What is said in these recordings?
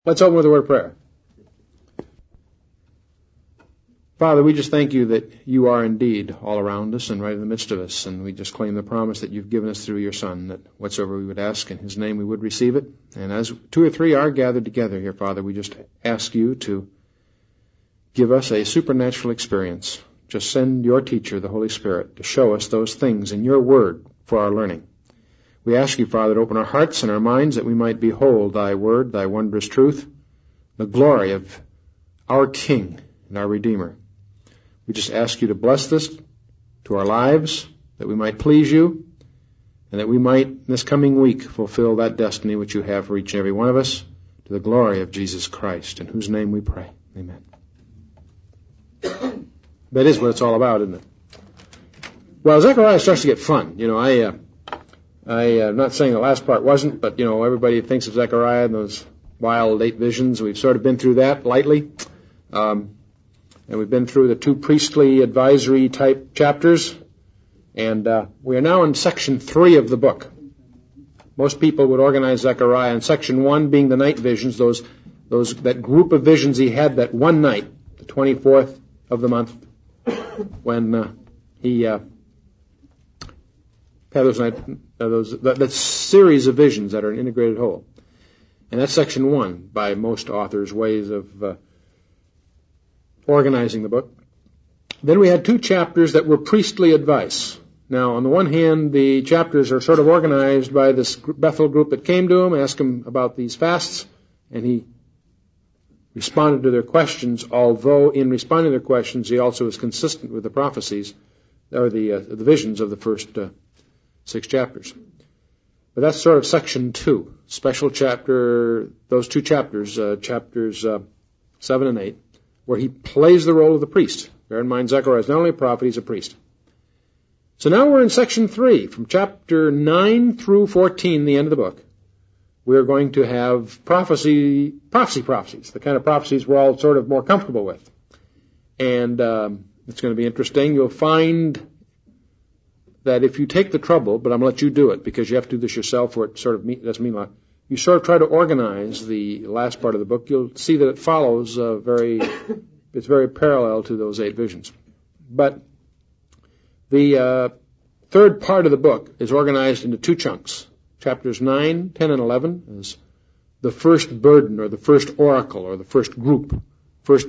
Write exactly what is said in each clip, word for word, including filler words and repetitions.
Let's open with a word of prayer. Father, we just thank you that you are indeed all around us and right in the midst of us, and we just claim the promise that you've given us through your Son, that whatsoever we would ask in his name we would receive it. And as two or three are gathered together here, Father, we just ask you to give us a supernatural experience. Just send your teacher, the Holy Spirit, to show us those things in your word for our learning. We ask you, Father, to open our hearts and our minds that we might behold thy word, thy wondrous truth, the glory of our King and our Redeemer. We just ask you to bless this to our lives, that we might please you, and that we might, this coming week, fulfill that destiny which you have for each and every one of us, to the glory of Jesus Christ, in whose name we pray. Amen. That is what it's all about, isn't it? Well, Zechariah starts to get fun. You know, I... Uh, I, am uh, not saying the last part wasn't, but, you know, everybody thinks of Zechariah and those wild eight visions. We've sort of been through that lightly. Um, and we've been through the two priestly advisory type chapters. And uh, we are now in section three of the book. Most people would organize Zechariah in section one being the night visions, those, those, that group of visions he had that one night, the twenty-fourth of the month, when uh, he... Uh, Have those, night, uh, those that, that series of visions that are an integrated whole. And that's section one by most authors' ways of uh, organizing the book. Then we had two chapters that were priestly advice. Now, on the one hand, the chapters are sort of organized by this Bethel group that came to him, asked him about these fasts, and he responded to their questions, although in responding to their questions, he also was consistent with the prophecies, or the, uh, the visions of the first uh, Six chapters. But that's sort of section two, special chapter, those two chapters, uh, chapters uh, seven and eight, where he plays the role of the priest. Bear in mind, Zechariah is not only a prophet, he's a priest. So now we're in section three, from chapter nine through fourteen, the end of the book. We're going to have prophecy, prophecy prophecies, the kind of prophecies we're all sort of more comfortable with. And um, it's going to be interesting. You'll find that if you take the trouble, but I'm going to let you do it because you have to do this yourself or it sort of mean, doesn't mean a lot, you sort of try to organize the last part of the book, you'll see that it follows uh, very, it's very parallel to those eight visions. But the uh, third part of the book is organized into two chunks. Chapters nine, ten, and eleven is the first burden or the first oracle or the first group, first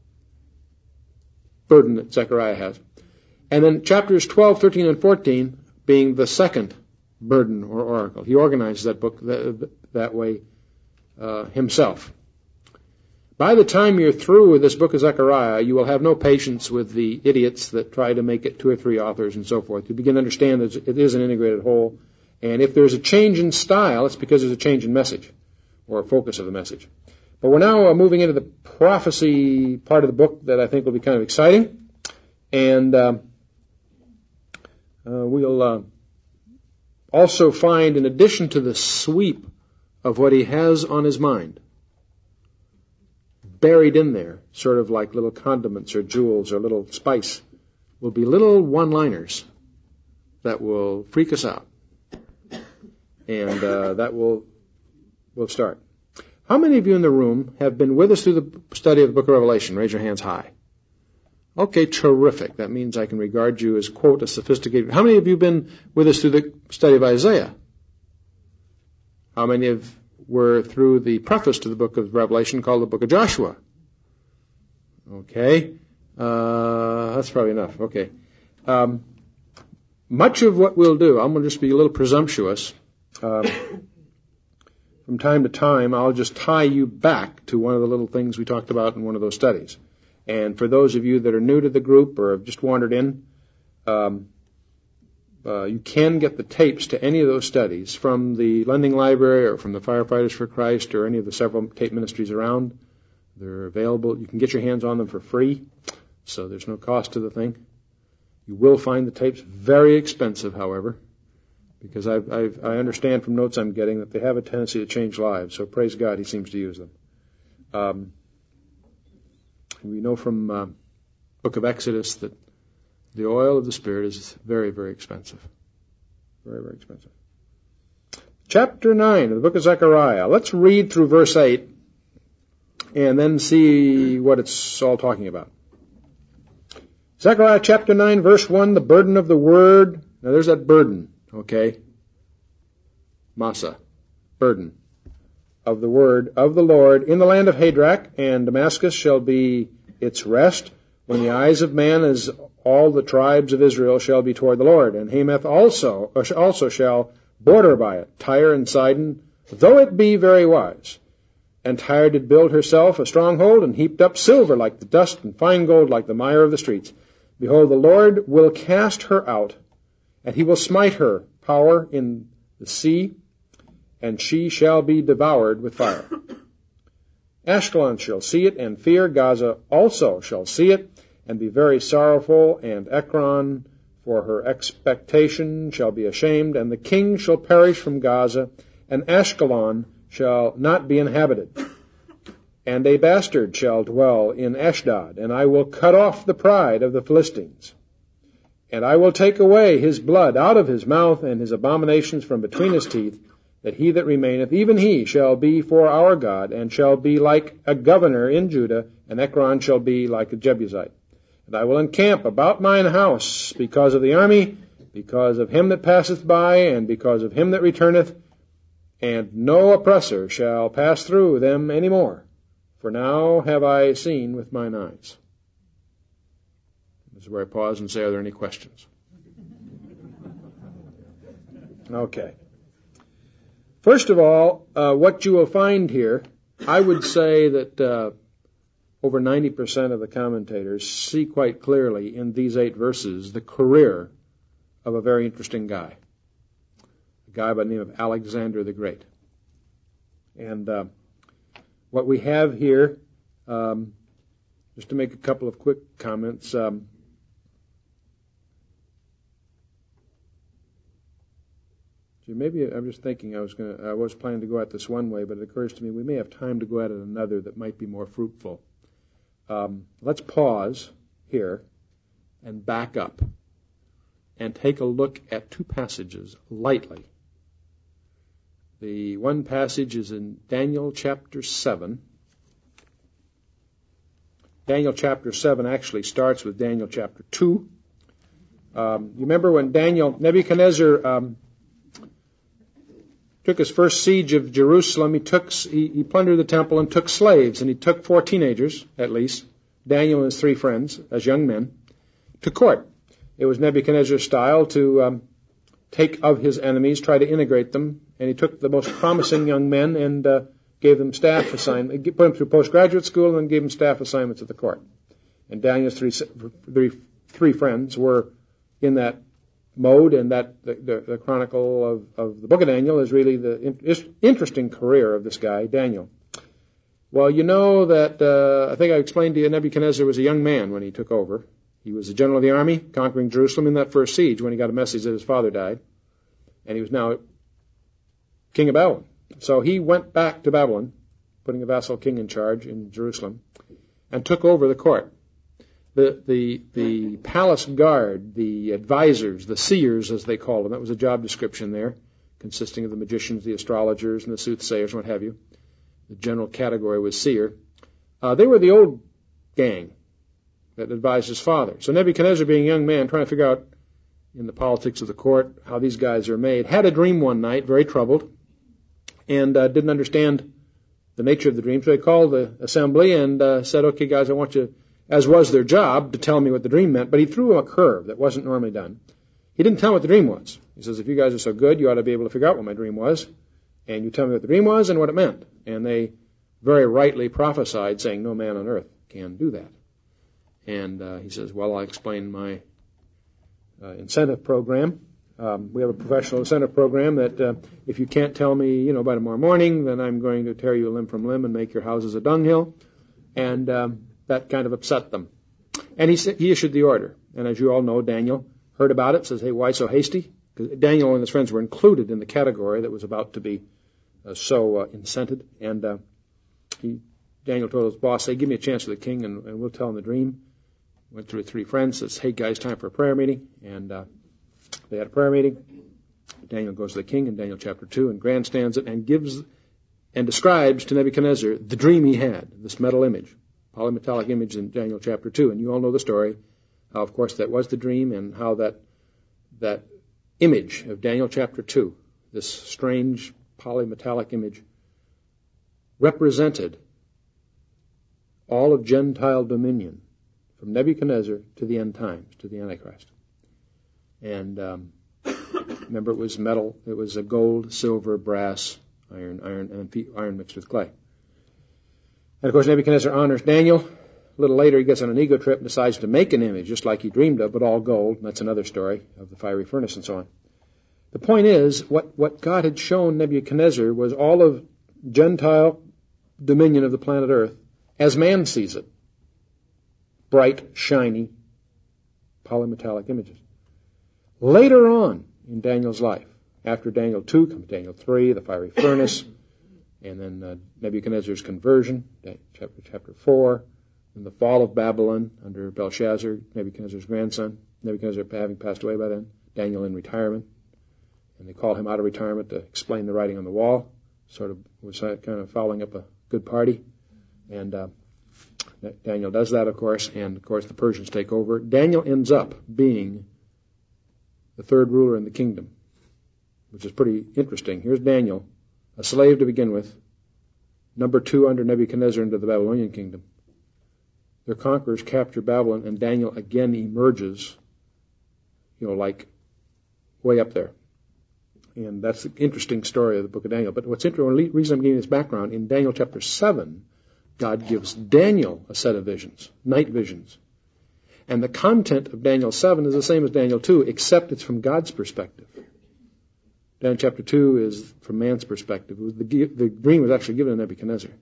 burden that Zechariah has. And then chapters twelve, thirteen, and fourteen being the second burden or oracle. He organizes that book that, that way uh, himself. By the time you're through with this book of Zechariah, you will have no patience with the idiots that try to make it two or three authors and so forth. You begin to understand that it is an integrated whole. And if there's a change in style, it's because there's a change in message or a focus of the message. But we're now uh, moving into the prophecy part of the book that I think will be kind of exciting. And... Uh, Uh, we'll uh, also find, in addition to the sweep of what he has on his mind, buried in there, sort of like little condiments or jewels or little spice, will be little one-liners that will freak us out. And uh, that will will start. How many of you in the room have been with us through the study of the book of Revelation? Raise your hands high. Okay, terrific. That means I can regard you as, quote, a sophisticated... How many of you have been with us through the study of Isaiah? How many of were through the preface to the book of Revelation called the book of Joshua? Okay. Uh, that's probably enough. Okay. Um, much of what we'll do, I'm going to just be a little presumptuous. Um, from time to time, I'll just tie you back to one of the little things we talked about in one of those studies. And for those of you that are new to the group or have just wandered in, um, uh, you can get the tapes to any of those studies from the Lending Library or from the Firefighters for Christ or any of the several tape ministries around. They're available. You can get your hands on them for free, so there's no cost to the thing. You will find the tapes very expensive, however, because I've, I've, I understand from notes I'm getting that they have a tendency to change lives, so praise God he seems to use them. Um, We know from uh, book of Exodus that the oil of the Spirit is very, very expensive. Very, very expensive. Chapter nine of the book of Zechariah. Let's read through verse eight and then see what it's all talking about. Zechariah chapter nine, verse one, the burden of the word. Now there's that burden, okay? Masa, burden of the word of the Lord in the land of Hadrach, and Damascus shall be its rest, when the eyes of man as all the tribes of Israel shall be toward the Lord. And Hamath also, also shall border by it, Tyre and Sidon, though it be very wise. And Tyre did build herself a stronghold, and heaped up silver like the dust, and fine gold like the mire of the streets. Behold, the Lord will cast her out, and He will smite her power in the sea, and she shall be devoured with fire. Ashkelon shall see it and fear. Gaza also shall see it and be very sorrowful. And Ekron, for her expectation, shall be ashamed. And the king shall perish from Gaza, and Ashkelon shall not be inhabited. And a bastard shall dwell in Ashdod, and I will cut off the pride of the Philistines. And I will take away his blood out of his mouth, and his abominations from between his teeth, that he that remaineth, even he, shall be for our God, and shall be like a governor in Judah, and Ekron shall be like a Jebusite. And I will encamp about mine house because of the army, because of him that passeth by, and because of him that returneth, and no oppressor shall pass through them any more. For now have I seen with mine eyes. This is where I pause and say, are there any questions? Okay. First of all, uh, what you will find here, I would say that uh, over ninety percent of the commentators see quite clearly in these eight verses the career of a very interesting guy, a guy by the name of Alexander the Great. And uh, what we have here, um, just to make a couple of quick comments, um, maybe I'm just thinking I was going to, I was planning to go at this one way, but it occurs to me we may have time to go at it another that might be more fruitful. Um, let's pause here and back up and take a look at two passages lightly. The one passage is in Daniel chapter seven. Daniel chapter seven actually starts with Daniel chapter two. Um, you remember when Daniel, Nebuchadnezzar, um, took his first siege of Jerusalem, he took he, he plundered the temple and took slaves, and he took four teenagers, at least, Daniel and his three friends, as young men, to court. It was Nebuchadnezzar's style to um, take of his enemies, try to integrate them, and he took the most promising young men and uh, gave them staff assignments, put them through postgraduate school, and then gave them staff assignments at the court. And Daniel's three, three, three friends were in that mode, and that the, the, the chronicle of, of the book of Daniel is really the in, interesting career of this guy, Daniel. Well, you know that, uh, I think I explained to you, Nebuchadnezzar was a young man when he took over. He was the general of the army, conquering Jerusalem in that first siege when he got a message that his father died, and he was now king of Babylon. So he went back to Babylon, putting a vassal king in charge in Jerusalem, and took over the court. The, the, the palace guard, the advisors, the seers, as they call them, that was a job description there, consisting of the magicians, the astrologers, and the soothsayers, and what have you. The general category was seer. Uh, they were the old gang that advised his father. So Nebuchadnezzar, being a young man, trying to figure out in the politics of the court how these guys are made, had a dream one night, very troubled, and uh, didn't understand the nature of the dream. So he called the assembly and uh, said, okay, guys, I want you, as was their job, to tell me what the dream meant. But he threw him a curve that wasn't normally done. He didn't tell him what the dream was. He says, if you guys are so good, you ought to be able to figure out what my dream was. And you tell me what the dream was and what it meant. And they very rightly prophesied, saying, no man on earth can do that. And uh, he says, well, I'll explain my uh, incentive program. Um, we have a professional incentive program that uh, if you can't tell me, you know, by tomorrow morning, then I'm going to tear you limb from limb and make your houses a dunghill. And um, that kind of upset them. And he, he issued the order. And as you all know, Daniel heard about it, says, hey, why so hasty? Because Daniel and his friends were included in the category that was about to be uh, so uh, incented. And uh, he, Daniel told his boss, say, give me a chance with the king, and, and we'll tell him the dream. Went through three friends, says, hey, guys, time for a prayer meeting. And uh, they had a prayer meeting. Daniel goes to the king in Daniel chapter two and grandstands it and gives and describes to Nebuchadnezzar the dream he had, this metal image, polymetallic image in Daniel chapter two. And you all know the story, how, of course, that was the dream and how that that image of Daniel chapter two, this strange polymetallic image, represented all of Gentile dominion from Nebuchadnezzar to the end times, to the Antichrist. And um, remember, it was metal. It was a gold, silver, brass, iron, iron, and iron mixed with clay. And of course, Nebuchadnezzar honors Daniel. A little later, he gets on an ego trip and decides to make an image, just like he dreamed of, but all gold. And that's another story of the fiery furnace and so on. The point is, what, what God had shown Nebuchadnezzar was all of Gentile dominion of the planet Earth as man sees it. Bright, shiny, polymetallic images. Later on in Daniel's life, after Daniel two comes Daniel three, the fiery furnace, and then uh, Nebuchadnezzar's conversion, chapter, chapter four, and the fall of Babylon under Belshazzar, Nebuchadnezzar's grandson, Nebuchadnezzar having passed away by then, Daniel in retirement, and they called him out of retirement to explain the writing on the wall, sort of was kind of following up a good party, and uh, Daniel does that, of course, and of course the Persians take over. Daniel ends up being the third ruler in the kingdom, which is pretty interesting. Here's Daniel, a slave to begin with, number two under Nebuchadnezzar into the Babylonian kingdom. Their conquerors capture Babylon, and Daniel again emerges, you know, like way up there. And that's the interesting story of the book of Daniel. But what's interesting, the reason I'm giving this background, in Daniel chapter seven, God gives Daniel a set of visions, night visions. And the content of Daniel seven is the same as Daniel two, except it's from God's perspective. Daniel chapter two is from man's perspective. It was the, the dream was actually given to Nebuchadnezzar.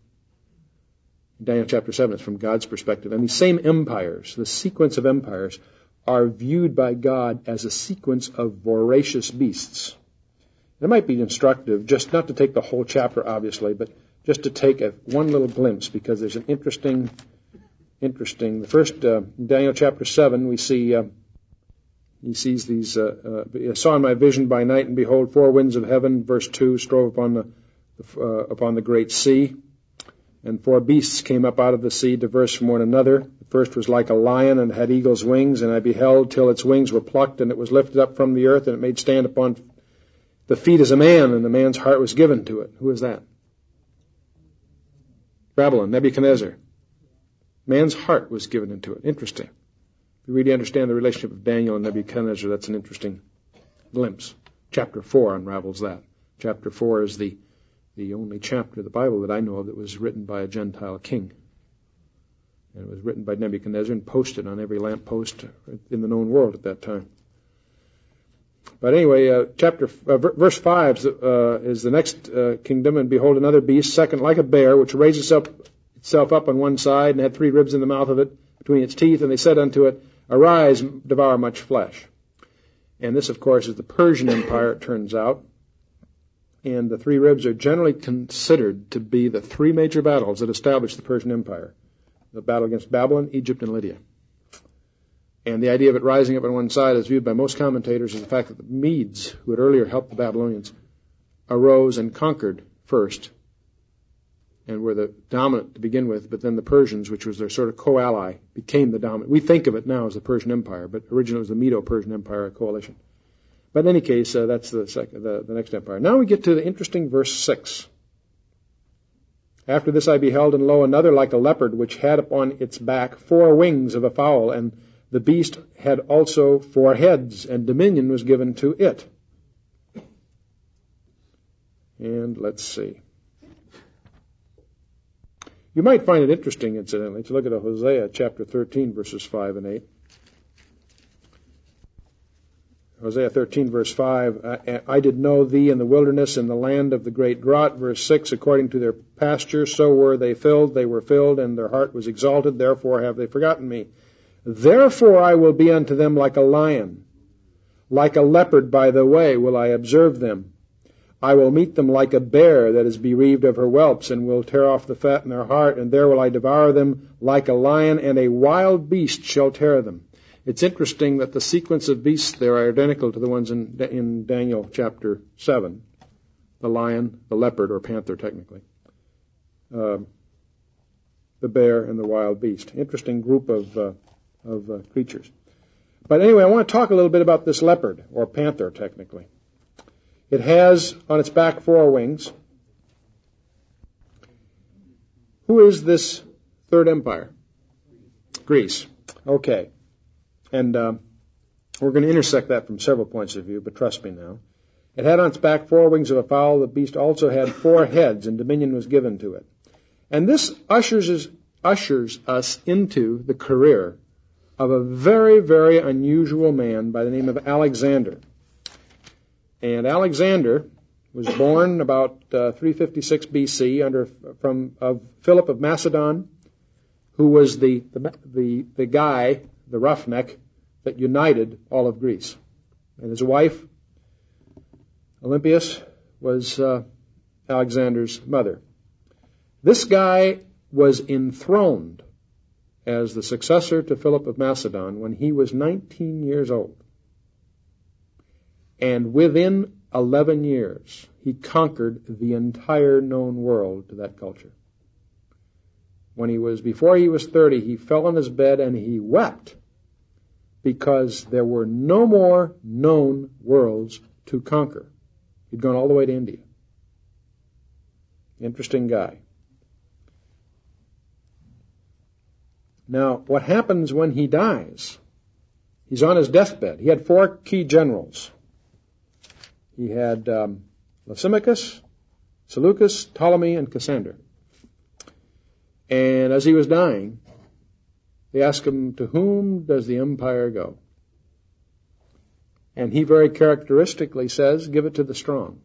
Daniel chapter seven is from God's perspective. And these same empires, the sequence of empires, are viewed by God as a sequence of voracious beasts. It might be instructive, just not to take the whole chapter, obviously, but just to take a, one little glimpse, because there's an interesting, interesting. The first, uh, Daniel chapter seven, we see uh, he sees these. Uh, uh, I saw in my vision by night, and behold, four winds of heaven. Verse two, strove upon the uh, upon the great sea, and four beasts came up out of the sea, diverse from one another. The first was like a lion, and had eagle's wings, and I beheld till its wings were plucked, and it was lifted up from the earth, and it made stand upon the feet as a man, and the man's heart was given to it. Who is that? Babylon, Nebuchadnezzar. Man's heart was given into it. Interesting. If you really understand the relationship of Daniel and Nebuchadnezzar, that's an interesting glimpse. Chapter four unravels that. Chapter four is the, the only chapter of the Bible that I know of that was written by a Gentile king. And it was written by Nebuchadnezzar and posted on every lamppost in the known world at that time. But anyway, uh, chapter uh, verse five uh, is the next uh, kingdom, and behold, another beast, second like a bear, which raised itself, itself up on one side, and had three ribs in the mouth of it between its teeth, and they said unto it, Arise, devour much flesh. And this, of course, is the Persian Empire, it turns out. And the three ribs are generally considered to be the three major battles that established the Persian Empire. The battle against Babylon, Egypt, and Lydia. And the idea of it rising up on one side is viewed by most commentators as the fact that the Medes, who had earlier helped the Babylonians, arose and conquered first and were the dominant to begin with, but then the Persians, which was their sort of co-ally, became the dominant. We think of it now as the Persian Empire, but originally it was the Medo-Persian Empire, a coalition. But in any case, uh, that's the, second, the, the next empire. Now we get to the interesting verse six. After this I beheld, and lo, another like a leopard, which had upon its back four wings of a fowl, and the beast had also four heads, and dominion was given to it. And let's see. You might find it interesting, incidentally, to look at Hosea chapter thirteen, verses five and eight. Hosea thirteen, verse five, I, I did know thee in the wilderness, in the land of the great drought. Verse six, according to their pasture, so were they filled, they were filled, and their heart was exalted, therefore have they forgotten me. Therefore I will be unto them like a lion, like a leopard by the way will I observe them. I will meet them like a bear that is bereaved of her whelps, and will tear off the fat in their heart, and there will I devour them like a lion, and a wild beast shall tear them. It's interesting that the sequence of beasts there are identical to the ones in, in Daniel chapter seven. The lion, the leopard, or panther technically, uh, the bear and the wild beast. Interesting group of, uh, of uh, creatures. But anyway, I want to talk a little bit about this leopard, or panther, technically. It has on its back four wings. Who is this third empire? Greece. Okay. And uh, we're going to intersect that from several points of view, but trust me now. It had on its back four wings of a fowl. The beast also had four heads, and dominion was given to it. And this ushers us, ushers us into the career of a very, very unusual man by the name of Alexander. And Alexander was born about uh, three fifty-six B C under from of Philip of Macedon, who was the the the, the guy, the roughneck, that united all of Greece. And his wife, Olympias, was uh, Alexander's mother. This guy was enthroned as the successor to Philip of Macedon when he was nineteen years old. And within eleven years, he conquered the entire known world to that culture. When he was, before he was thirty, he fell on his bed and he wept because there were no more known worlds to conquer. He'd gone all the way to India. Interesting guy. Now, what happens when he dies? He's on his deathbed. He had four key generals. He had um, Lysimachus, Seleucus, Ptolemy, and Cassander. And as he was dying, they asked him, to whom does the empire go? And he very characteristically says, give it to the strong.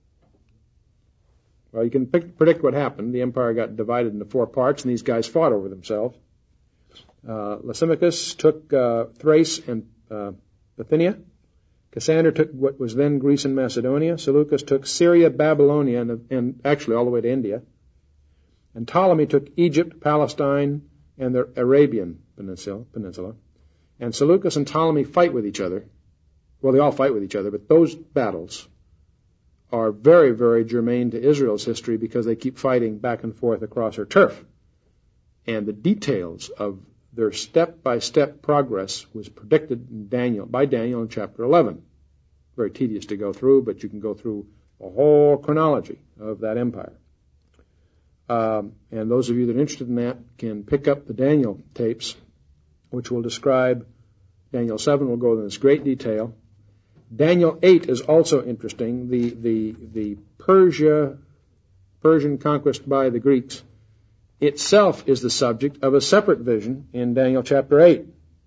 Well, you can pick, predict what happened. The empire got divided into four parts, and these guys fought over themselves. Uh, Lysimachus took uh, Thrace and uh, Bithynia. Cassander took what was then Greece and Macedonia. Seleucus took Syria, Babylonia, and, and actually all the way to India. And Ptolemy took Egypt, Palestine, and the Arabian Peninsula. peninsula. And Seleucus and Ptolemy fight with each other. Well, they all fight with each other, but those battles are very, very germane to Israel's history because they keep fighting back and forth across her turf. And the details of their step-by-step progress was predicted in Daniel, by Daniel in chapter eleven. Very tedious to go through, but you can go through the whole chronology of that empire. Um, and those of you that are interested in that can pick up the Daniel tapes, which will describe Daniel seven. Will go into this great detail. Daniel eight is also interesting. The the the Persia Persian conquest by the Greeks itself is the subject of a separate vision in Daniel chapter eight.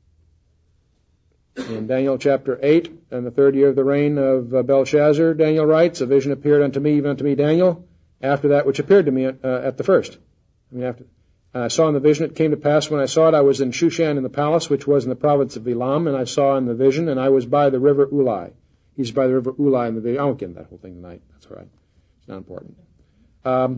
In Daniel chapter eight, in the third year of the reign of uh, Belshazzar, Daniel writes, a vision appeared unto me, even unto me, Daniel, after that which appeared to me uh, at the first. I mean, after I saw in the vision, it came to pass when I saw it, I was in Shushan in the palace, which was in the province of Elam, and I saw in the vision, and I was by the river Ulai. He's by the river Ulai in the vision. I won't get into that whole thing tonight. That's all right. It's not important. Um,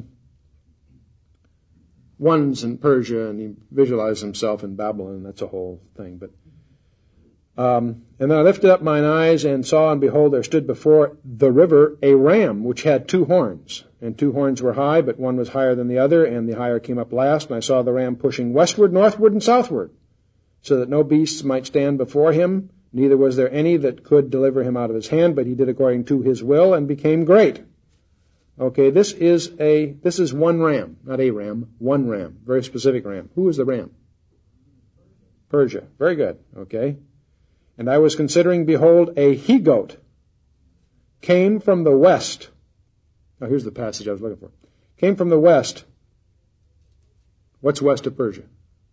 one's in Persia, and he visualized himself in Babylon. That's a whole thing. But um, and then I lifted up mine eyes and saw, and behold, there stood before the river a ram, which had two horns. And two horns were high, but one was higher than the other, and the higher came up last. And I saw the ram pushing westward, northward, and southward, so that no beasts might stand before him, neither was there any that could deliver him out of his hand, but he did according to his will, and became great. Okay, this is a this is one ram, not a ram, one ram, very specific ram. Who is the ram? Persia. Very good. Okay. And I was considering, behold, a he-goat came from the west. Now here's the passage I was looking for. Came from the west. What's west of Persia?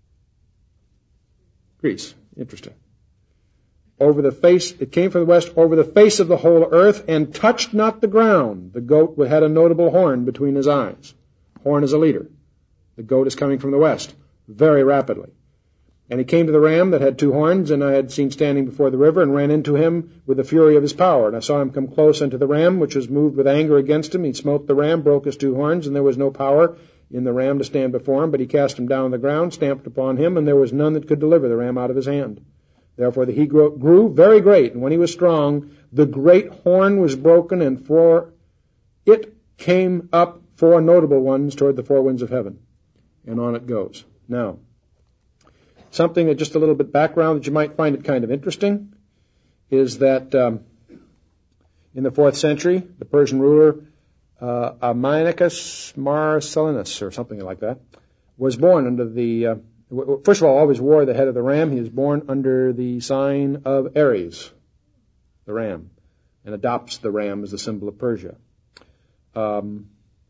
Greece. Interesting. Over the face, it came from the west, over the face of the whole earth, and touched not the ground. The goat had a notable horn between his eyes. Horn is a leader. The goat is coming from the west, very rapidly. And he came to the ram that had two horns, and I had seen standing before the river, and ran into him with the fury of his power. And I saw him come close unto the ram, which was moved with anger against him. He smote the ram, broke his two horns, and there was no power in the ram to stand before him. But he cast him down on the ground, stamped upon him, and there was none that could deliver the ram out of his hand. Therefore the he grew very great, and when he was strong, the great horn was broken, and for it came up four notable ones toward the four winds of heaven. And on it goes. Now, something that just a little bit background that you might find it kind of interesting is that um, in the fourth century, the Persian ruler uh, Ammianus Marcellinus, or something like that, was born under the, uh, first of all, always wore the head of the ram. He was born under the sign of Aries, the ram, and adopts the ram as the symbol of Persia. Um,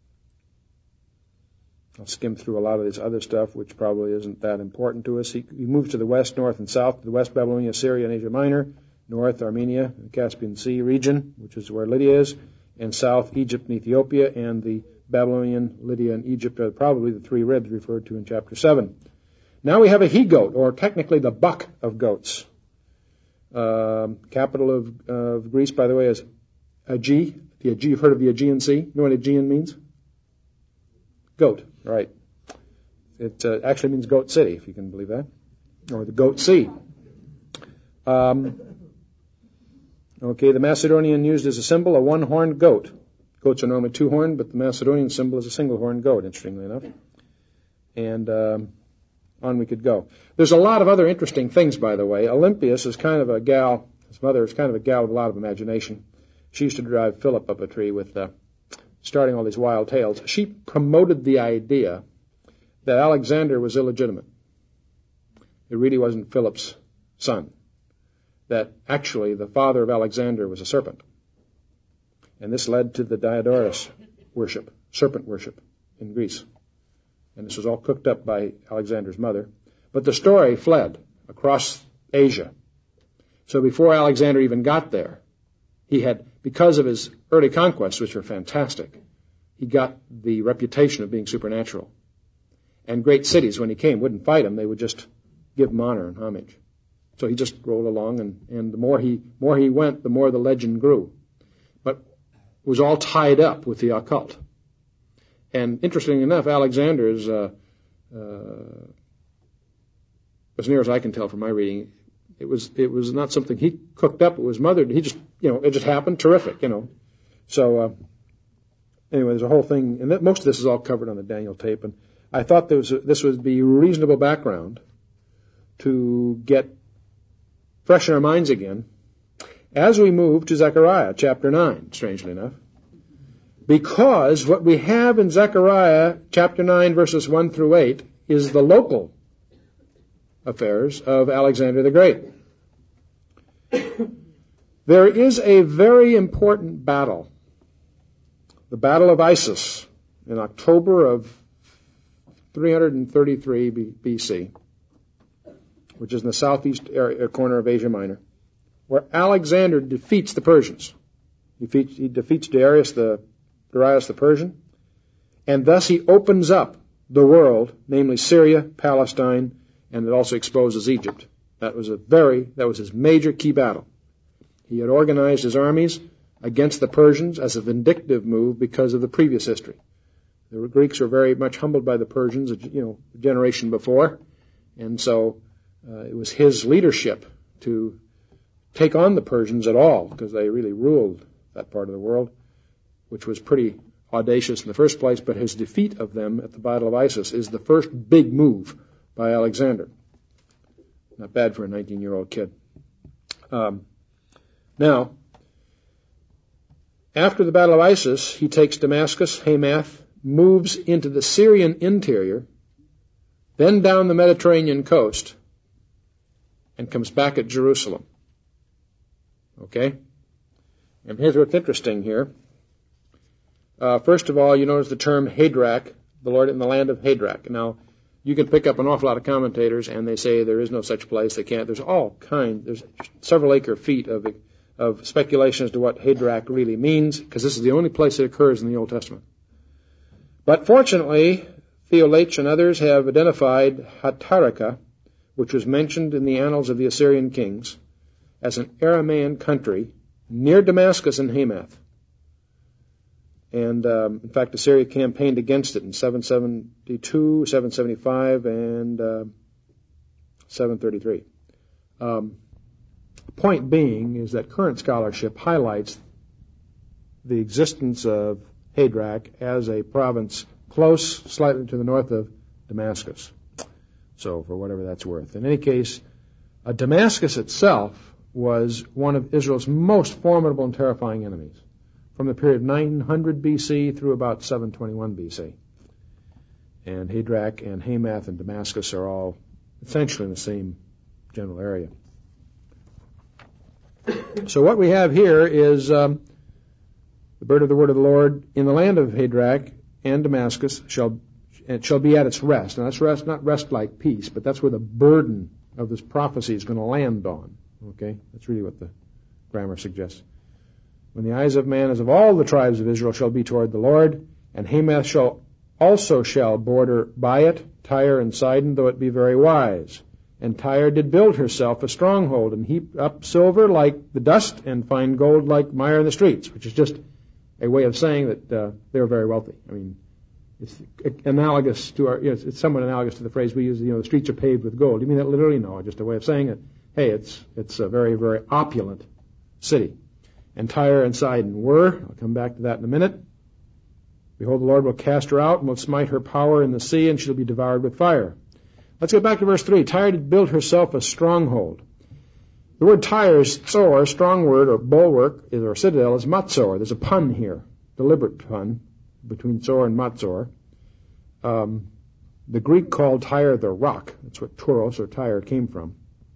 I'll skim through a lot of this other stuff, which probably isn't that important to us. He, he moves to the west, north, and south, to the west, Babylonia, Syria, and Asia Minor, north, Armenia, the Caspian Sea region, which is where Lydia is, and south, Egypt and Ethiopia, and the Babylonian, Lydia, and Egypt are probably the three ribs referred to in chapter seven. Now we have a he-goat, or technically the buck of goats. Um, capital of, of Greece, by the way, is Aegae. The Aegae, you've heard of the Aegean Sea? You know what Aegean means? Goat, right. It uh, actually means goat city, if you can believe that, or the goat sea. Um, okay, the Macedonian used as a symbol a one-horned goat. Goats are normally two-horned, but the Macedonian symbol is a single-horned goat, interestingly enough. And um, on we could go. There's a lot of other interesting things, by the way. Olympias is kind of a gal, his mother is kind of a gal with a lot of imagination. She used to drive Philip up a tree with uh, starting all these wild tales. She promoted the idea that Alexander was illegitimate. It really wasn't Philip's son. That actually the father of Alexander was a serpent. And this led to the Diodorus worship, serpent worship in Greece. And this was all cooked up by Alexander's mother. But the story fled across Asia. So before Alexander even got there, he had, because of his early conquests, which were fantastic, he got the reputation of being supernatural. And great cities, when he came, wouldn't fight him. They would just give him honor and homage. So he just rolled along, and, and the more he more he went, the more the legend grew. But it was all tied up with the occult. And interestingly enough, Alexander is, uh, uh, as near as I can tell from my reading, it was it was not something he cooked up. It was mothered. He just, you know, it just happened. Terrific, you know. So uh, anyway, there's a whole thing, and that, most of this is all covered on the Daniel tape. And I thought there was a, this would be reasonable background to get fresh in our minds again as we move to Zechariah chapter nine, strangely enough. Because what we have in Zechariah chapter nine, verses one through eight, is the local affairs of Alexander the Great. There is a very important battle, the Battle of Issus, in October of three thirty-three B C, which is in the southeast area, corner of Asia Minor, where Alexander defeats the Persians. He defeats, he defeats Darius the Darius the Persian, and thus he opens up the world, namely Syria, Palestine, and it also exposes Egypt. That was a very, that was his major key battle. He had organized his armies against the Persians as a vindictive move because of the previous history. The Greeks were very much humbled by the Persians, you know, a generation before, and so uh, it was his leadership to take on the Persians at all, because they really ruled that part of the world, which was pretty audacious in the first place, but his defeat of them at the Battle of Issus is the first big move by Alexander. Not bad for a nineteen-year-old kid. Um, now, after the Battle of Issus, he takes Damascus, Hamath, moves into the Syrian interior, then down the Mediterranean coast, and comes back at Jerusalem. Okay? And here's what's interesting here. Uh, first of all, you notice the term Hadrach, the Lord in the land of Hadrach. Now, you can pick up an awful lot of commentators, and they say there is no such place. They can't. There's all kinds. There's several acre feet of of speculation as to what Hadrach really means, because this is the only place it occurs in the Old Testament. But fortunately, Theolach and others have identified Hataraka, which was mentioned in the annals of the Assyrian kings, as an Aramaean country near Damascus and Hamath. And, um, in fact, Assyria campaigned against it in seven seventy-two, seven seventy-five, and uh, seven thirty-three. Um, the point being is that current scholarship highlights the existence of Hadrach as a province close, slightly to the north of Damascus. So, for whatever that's worth. In any case, uh, Damascus itself was one of Israel's most formidable and terrifying enemies from the period nine hundred B C through about seven twenty-one B C. And Hadrach and Hamath and Damascus are all essentially in the same general area. So what we have here is um, the bird of the word of the Lord in the land of Hadrach and Damascus shall it shall be at its rest. Now that's rest, not rest like peace, but that's where the burden of this prophecy is going to land on. Okay, that's really what the grammar suggests. When the eyes of man as of all the tribes of Israel shall be toward the Lord, and Hamath shall also shall border by it, Tyre and Sidon, though it be very wise. And Tyre did build herself a stronghold, and heap up silver like the dust, and find gold like mire in the streets, which is just a way of saying that uh, they were very wealthy. I mean, it's analogous to our, you know, it's somewhat analogous to the phrase we use, you know, the streets are paved with gold. You mean that literally? No, just a way of saying it. Hey, it's it's a very, very opulent city. And Tyre and Sidon were, I'll come back to that in a minute. Behold, the Lord will cast her out and will smite her power in the sea, and she'll be devoured with fire. Let's go back to verse three. Tyre did build herself a stronghold. The word Tyre is tzor, strong word, or bulwark, or citadel, is matzor. There's a pun here, deliberate pun, between tzor and matzor. Um, the Greek called Tyre the rock. That's what Turos or Tyre came from.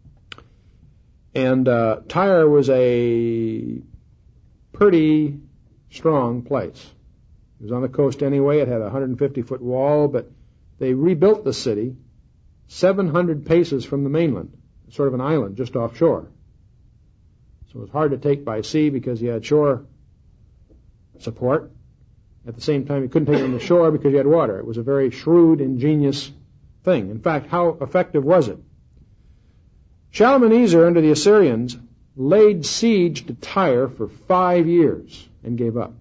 And uh, Tyre was a pretty strong place. It was on the coast anyway. It had a one hundred fifty foot wall, but they rebuilt the city seven hundred paces from the mainland, sort of an island just offshore. So it was hard to take by sea because you had shore support. At the same time, you couldn't take it on the shore because you had water. It was a very shrewd, ingenious thing. In fact, how effective was it? Shalmaneser, under the Assyrians, laid siege to Tyre for five years and gave up.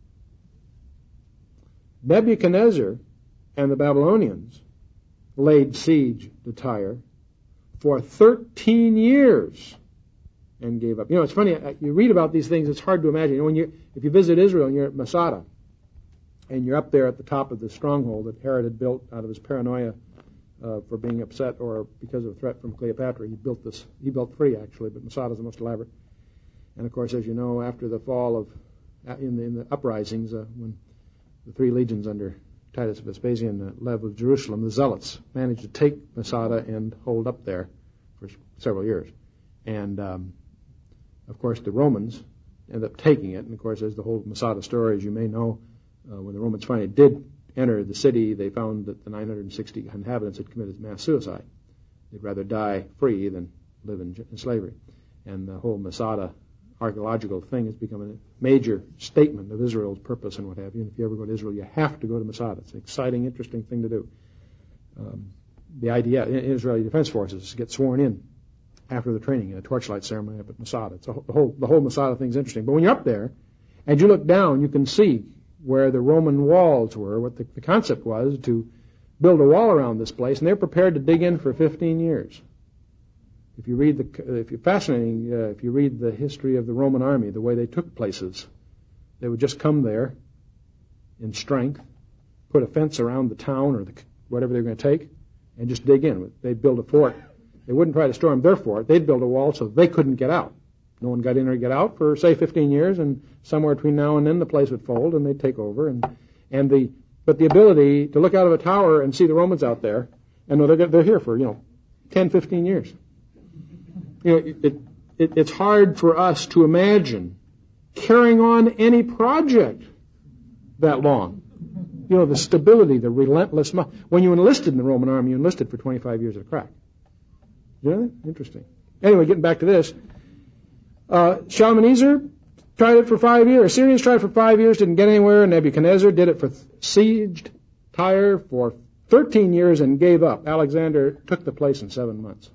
Nebuchadnezzar and the Babylonians laid siege to Tyre for thirteen years and gave up. You know, it's funny, you read about these things, it's hard to imagine. You know, when you, if you visit Israel and you're at Masada, and you're up there at the top of the stronghold that Herod had built out of his paranoia uh, for being upset or because of a threat from Cleopatra, he built this, he built three actually, but Masada's the most elaborate. And of course, as you know, after the fall of, in the, in the uprisings, uh, when the three legions under Titus Vespasian uh, leveled Jerusalem, the Zealots managed to take Masada and hold up there for several years. And, um, of course, the Romans ended up taking it. And, of course, there's the whole Masada story, as you may know. Uh, when the Romans finally did enter the city, they found that the nine hundred sixty inhabitants had committed mass suicide. They'd rather die free than live in, in slavery. And the whole Masada archaeological thing has become a major statement of Israel's purpose and what have you. And if you ever go to Israel, you have to go to Masada. It's an exciting, interesting thing to do. Um, the idea, Israeli Defense Forces get sworn in after the training in a torchlight ceremony up at Masada. It's a, the whole the whole Masada thing is interesting. But when you're up there and you look down, you can see where the Roman walls were, what the, the concept was to build a wall around this place, and they're prepared to dig in for fifteen years. If you read the, if you're fascinating, uh, if you read the history of the Roman army, the way they took places, they would just come there in strength, put a fence around the town or the, whatever they were going to take, and just dig in. They'd build a fort. They wouldn't try to storm their fort. They'd build a wall so they couldn't get out. No one got in or get out for, say, fifteen years, and somewhere between now and then the place would fold and they'd take over. And and the but the ability to look out of a tower and see the Romans out there, and know they're they're here for, you know, ten, fifteen years. You know, it, it it's hard for us to imagine carrying on any project that long. You know, the stability, the relentless. When you enlisted in the Roman army, you enlisted for twenty-five years at a crack. You know that? Interesting. Anyway, getting back to this. Uh, Shalmaneser tried it for five years. Assyrians tried it for five years, didn't get anywhere. Nebuchadnezzar did it for sieged Tyre for thirteen years and gave up. Alexander took the place in seven months.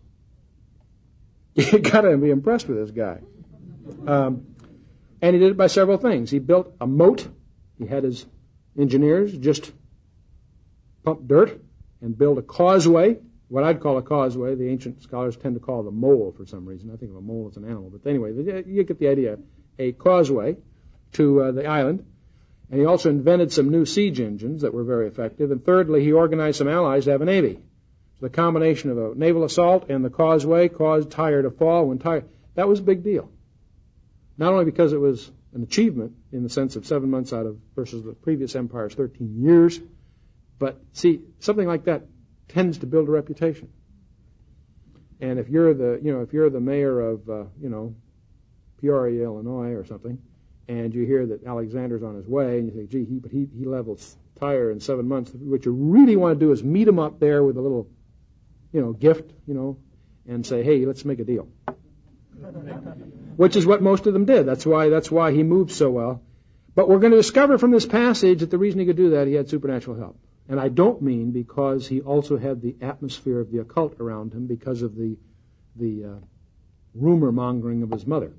You got to be impressed with this guy. Um, and he did it by several things. He built a moat. He had his engineers just pump dirt and build a causeway. What I'd call a causeway, the ancient scholars tend to call it a mole for some reason. I think of a mole as an animal. But anyway, you get the idea. A causeway to uh, the island. And he also invented some new siege engines that were very effective. And thirdly, he organized some allies to have a navy. So the combination of a naval assault and the causeway caused Tyre to fall. When Tyre, that was a big deal. Not only because it was an achievement in the sense of seven months out of versus the previous empire's thirteen years, but see, something like that tends to build a reputation. And if you're the, you know, if you're the mayor of, uh, you know, Peoria, Illinois, or something, and you hear that Alexander's on his way, and you think, gee, he, but he, he levels Tyre in seven months. What you really want to do is meet him up there with a little, you know, gift, you know, and say, hey, let's make a deal. Which is what most of them did. That's why, that's why he moved so well. But we're going to discover from this passage that the reason he could do that, he had supernatural help. And I don't mean because he also had the atmosphere of the occult around him because of the, the uh, rumor mongering of his mother.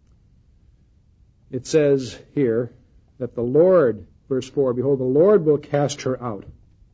It says here that the Lord, verse four, behold, the Lord will cast her out.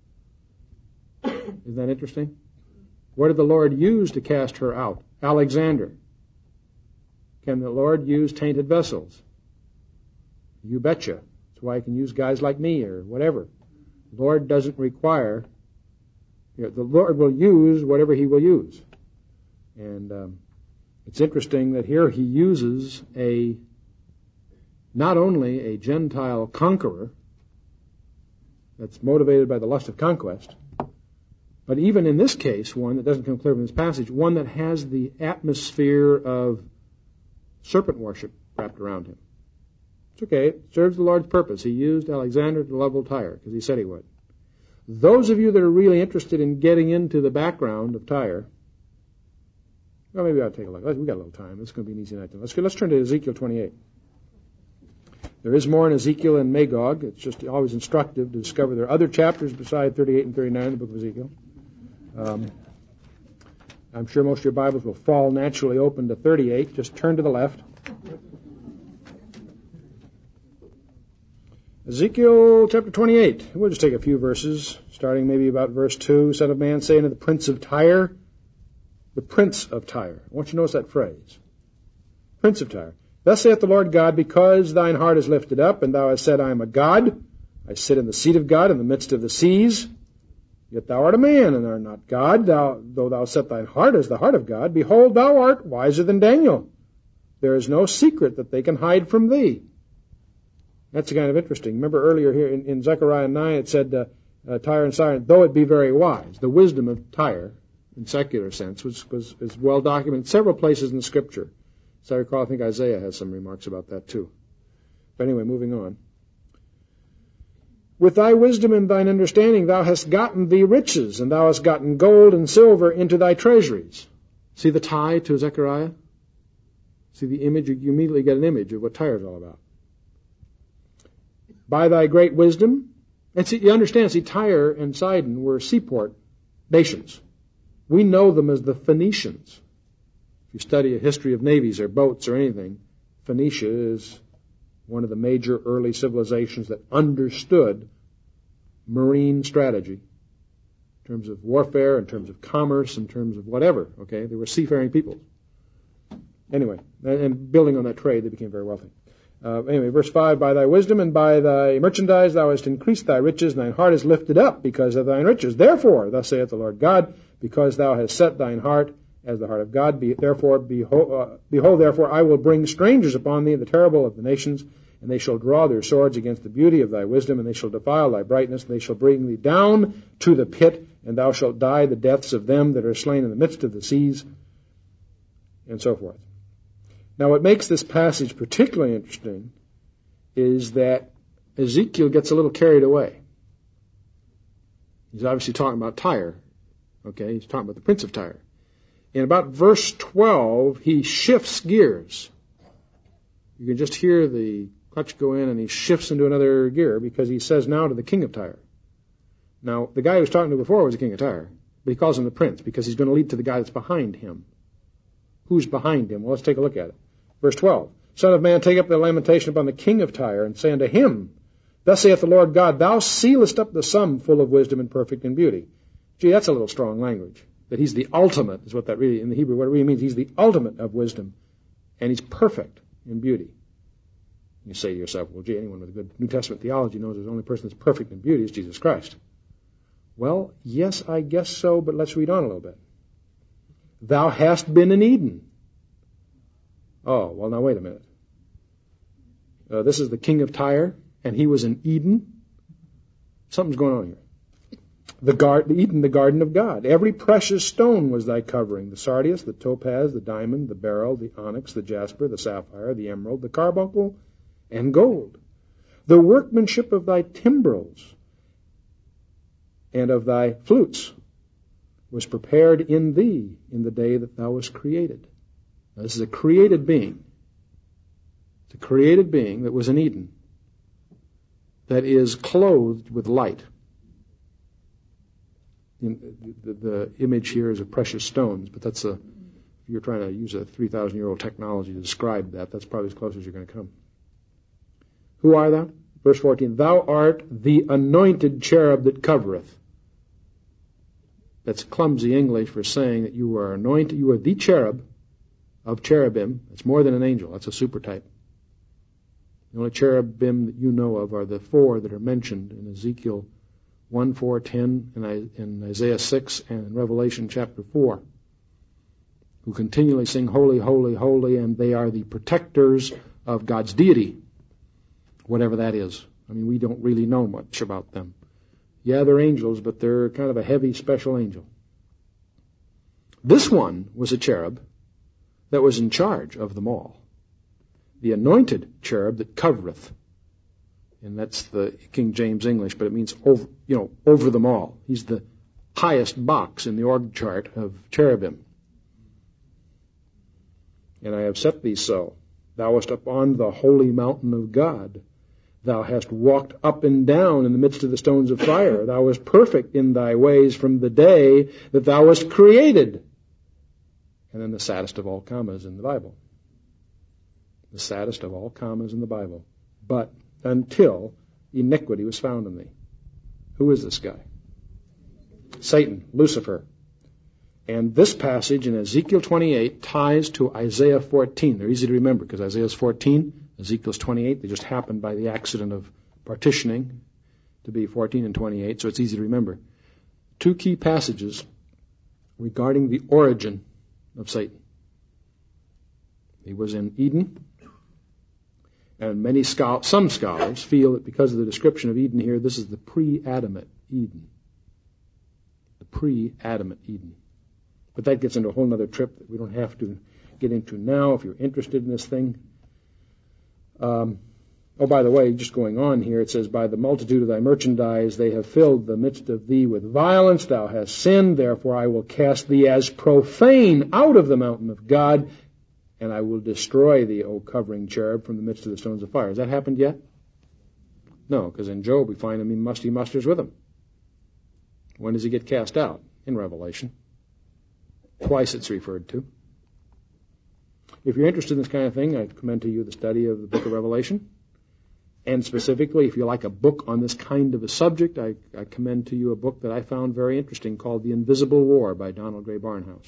Isn't that interesting? What did the Lord use to cast her out? Alexander. Can the Lord use tainted vessels? You betcha. That's why he can use guys like me or whatever. The Lord doesn't require, you know, the Lord will use whatever he will use. And um, it's interesting that here he uses a not only a Gentile conqueror that's motivated by the lust of conquest, but even in this case, one that doesn't come clear from this passage, one that has the atmosphere of serpent worship wrapped around him. It's okay. It serves the Lord's purpose. He used Alexander to level Tyre because he said he would. Those of you that are really interested in getting into the background of Tyre, well, maybe I'll take a look. We've got a little time. It's going to be an easy night. Let's, let's turn to Ezekiel twenty-eight. There is more in Ezekiel and Magog. It's just always instructive to discover there are other chapters beside thirty-eight and thirty-nine in the book of Ezekiel. Um, I'm sure most of your Bibles will fall naturally open to thirty-eight. Just turn to the left. Ezekiel chapter twenty-eight. We'll just take a few verses, starting maybe about verse two. Son of man, say unto the prince of Tyre, the prince of Tyre. I want you to notice that phrase. Prince of Tyre. Thus saith the Lord God, because thine heart is lifted up, and thou hast said, I am a God. I sit in the seat of God in the midst of the seas. Yet thou art a man, and art not God. Thou, though thou set thine heart as the heart of God, behold, thou art wiser than Daniel. There is no secret that they can hide from thee. That's kind of interesting. Remember earlier here in, in Zechariah nine, it said, uh, uh, Tyre and Sidon, though it be very wise. The wisdom of Tyre, in secular sense, was, was is well documented in several places in the Scripture. So I recall, I think Isaiah has some remarks about that too. But anyway, moving on. With thy wisdom and thine understanding thou hast gotten thee riches, and thou hast gotten gold and silver into thy treasuries. See the tie to Zechariah? See the image? You immediately get an image of what Tyre is all about. By thy great wisdom, and see, you understand, see, Tyre and Sidon were seaport nations. We know them as the Phoenicians. If you study a history of navies or boats or anything, Phoenicia is one of the major early civilizations that understood marine strategy in terms of warfare, in terms of commerce, in terms of whatever. Okay, they were seafaring peoples. Anyway, and building on that trade, they became very wealthy. Uh, anyway, verse five, by thy wisdom and by thy merchandise thou hast increased thy riches, and thine heart is lifted up because of thine riches. Therefore, thus saith the Lord God, because thou hast set thine heart as the heart of God, be, therefore, behold, uh, behold, therefore, I will bring strangers upon thee, the terrible of the nations, and they shall draw their swords against the beauty of thy wisdom, and they shall defile thy brightness, and they shall bring thee down to the pit, and thou shalt die the deaths of them that are slain in the midst of the seas, and so forth. Now, what makes this passage particularly interesting is that Ezekiel gets a little carried away. He's obviously talking about Tyre. Okay, he's talking about the prince of Tyre. In about verse twelve, he shifts gears. You can just hear the clutch go in, and he shifts into another gear because he says now to the king of Tyre. Now, the guy he was talking to before was the king of Tyre, but he calls him the prince because he's going to lead to the guy that's behind him. Who's behind him? Well, let's take a look at it. Verse twelve, Son of man, take up the lamentation upon the king of Tyre, and say unto him, Thus saith the Lord God, Thou sealest up the sum full of wisdom and perfect in beauty. Gee, that's a little strong language. That he's the ultimate, is what that really, in the Hebrew, what it really means, he's the ultimate of wisdom, and he's perfect in beauty. You say to yourself, well, gee, anyone with a good New Testament theology knows the only person that's perfect in beauty is Jesus Christ. Well, yes, I guess so, but let's read on a little bit. Thou hast been in Eden. Oh, well, now wait a minute. Uh, this is the king of Tyre, and he was in Eden. Something's going on here. The garden, Eden, the garden of God. Every precious stone was thy covering. The sardius, the topaz, the diamond, the beryl, the onyx, the jasper, the sapphire, the emerald, the carbuncle, and gold. The workmanship of thy timbrels and of thy flutes was prepared in thee in the day that thou wast created. Now, this is a created being. It's a created being that was in Eden that is clothed with light. In, the, the image here is of precious stones, but that's a, if you're trying to use a three thousand year old technology to describe that, that's probably as close as you're going to come. Who are thou? Verse fourteen, thou art the anointed cherub that covereth. That's clumsy English for saying that you are anointed, you are the cherub of cherubim. It's more than an angel, that's a super type. The only cherubim that you know of are the four that are mentioned in Ezekiel one, four, ten, and in Isaiah six, and in Revelation chapter four, who continually sing, holy, holy, holy, and they are the protectors of God's deity, whatever that is. I mean, we don't really know much about them. Yeah, they're angels, but they're kind of a heavy, special angel. This one was a cherub that was in charge of them all. The anointed cherub that covereth. And that's the King James English, but it means over, you know, over them all. He's the highest box in the org chart of cherubim. And I have set thee so. Thou wast upon the holy mountain of God. Thou hast walked up and down in the midst of the stones of fire. Thou wast perfect in thy ways from the day that thou wast created. And then the saddest of all commas in the Bible. The saddest of all commas in the Bible. But until iniquity was found in thee. Who is this guy? Satan, Lucifer. And this passage in Ezekiel twenty-eight ties to Isaiah fourteen. They're easy to remember because Isaiah's fourteen, Ezekiel's twenty-eight. They just happened by the accident of partitioning to be fourteen and twenty-eight, so it's easy to remember. Two key passages regarding the origin of Satan. He was in Eden. And many schol- some scholars feel that because of the description of Eden here, this is the pre-Adamite Eden. The pre-Adamite Eden. But that gets into a whole other trip that we don't have to get into now if you're interested in this thing. Um, oh, by the way, just going on here, it says, by the multitude of thy merchandise they have filled the midst of thee with violence. Thou hast sinned, therefore I will cast thee as profane out of the mountain of God, and I will destroy thee, O covering cherub, from the midst of the stones of fire. Has that happened yet? No, because in Job we find him, he must, he musters with him. When does he get cast out? In Revelation. Twice it's referred to. If you're interested in this kind of thing, I commend to you the study of the book of Revelation. And specifically, if you like a book on this kind of a subject, I, I commend to you a book that I found very interesting called The Invisible War by Donald Grey Barnhouse.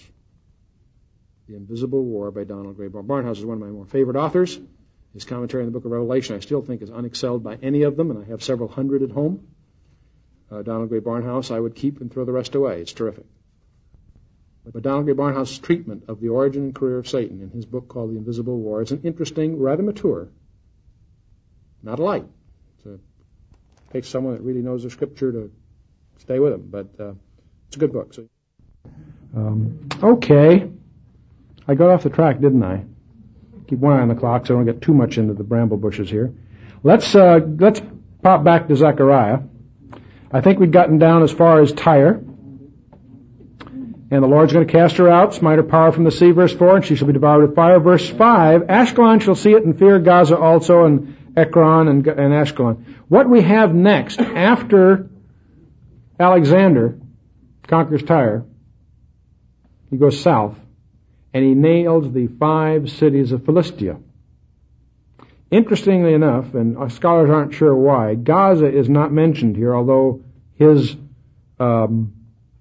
The Invisible War by Donald Grey Barnhouse. Barnhouse is one of my more favorite authors. His commentary on the book of Revelation I still think is unexcelled by any of them, and I have several hundred at home. Uh, Donald Grey Barnhouse I would keep and throw the rest away. It's terrific. But Donald Grey Barnhouse's treatment of the origin and career of Satan in his book called The Invisible War is an interesting, rather mature, not light. It takes someone that really knows the Scripture to stay with him, but uh, it's a good book. So. Um, okay. I got off the track, didn't I? Keep one eye on the clock so I don't get too much into the bramble bushes here. Let's uh, let's pop back to Zechariah. I think we'd gotten down as far as Tyre. And the Lord's going to cast her out, smite her power from the sea, verse four, and she shall be devoured with fire. Verse five, Ashkelon shall see it and fear, Gaza also, and Ekron and, and Ashkelon. What we have next, after Alexander conquers Tyre, he goes south, and he nails the five cities of Philistia. Interestingly enough, and scholars aren't sure why, Gaza is not mentioned here, although his... Um,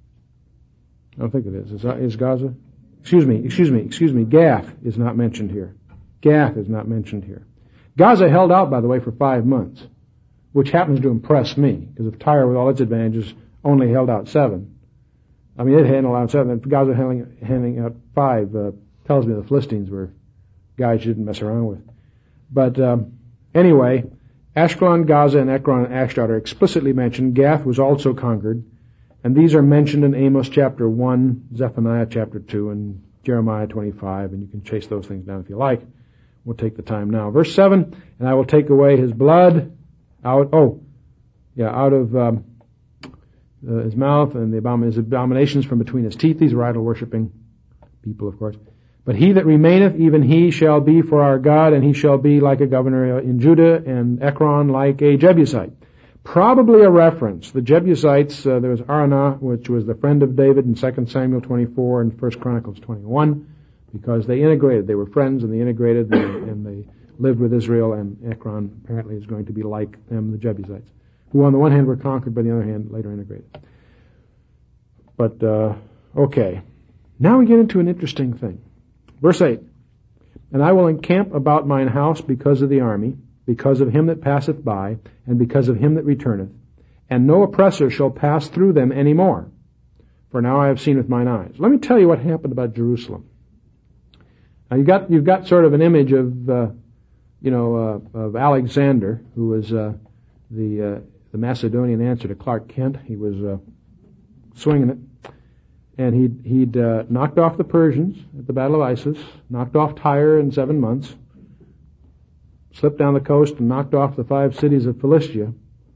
I don't think it is. Is, that, is Gaza? Excuse me, excuse me, excuse me. Gath is not mentioned here. Gath is not mentioned here. Gaza held out, by the way, for five months, which happens to impress me, because if Tyre, with all its advantages, only held out seven, I mean, it handled out seven, and Gaza handing, handing out five uh, tells me the Philistines were guys you didn't mess around with. But um, anyway, Ashkelon, Gaza, and Ekron and Ashdod are explicitly mentioned. Gath was also conquered, and these are mentioned in Amos chapter one, Zephaniah chapter two, and Jeremiah twenty-five, and you can chase those things down if you like. We'll take the time now. Verse seven, and I will take away his blood out, oh, yeah, out of um, uh, his mouth, and the abom- his abominations from between his teeth. These are idol-worshipping people, of course. But he that remaineth, even he shall be for our God, and he shall be like a governor in Judah, and Ekron like a Jebusite. Probably a reference. The Jebusites, uh, there was Araunah, which was the friend of David in Second Samuel twenty-four and First Chronicles twenty-one, because they integrated. They were friends, and they integrated, and they, and they lived with Israel, and Ekron apparently is going to be like them, the Jebusites, who on the one hand were conquered, but on the other hand later integrated. But, uh, okay. Now we get into an interesting thing. Verse eight, and I will encamp about mine house because of the army, because of him that passeth by, and because of him that returneth, and no oppressor shall pass through them any more. For now I have seen with mine eyes. Let me tell you what happened about Jerusalem. Now you've got, you've got sort of an image of, uh, you know, uh, of Alexander, who was uh, the uh, the Macedonian answer to Clark Kent. He was uh, swinging it. And he'd, he'd uh, knocked off the Persians at the Battle of Issus, knocked off Tyre in seven months, slipped down the coast and knocked off the five cities of Philistia.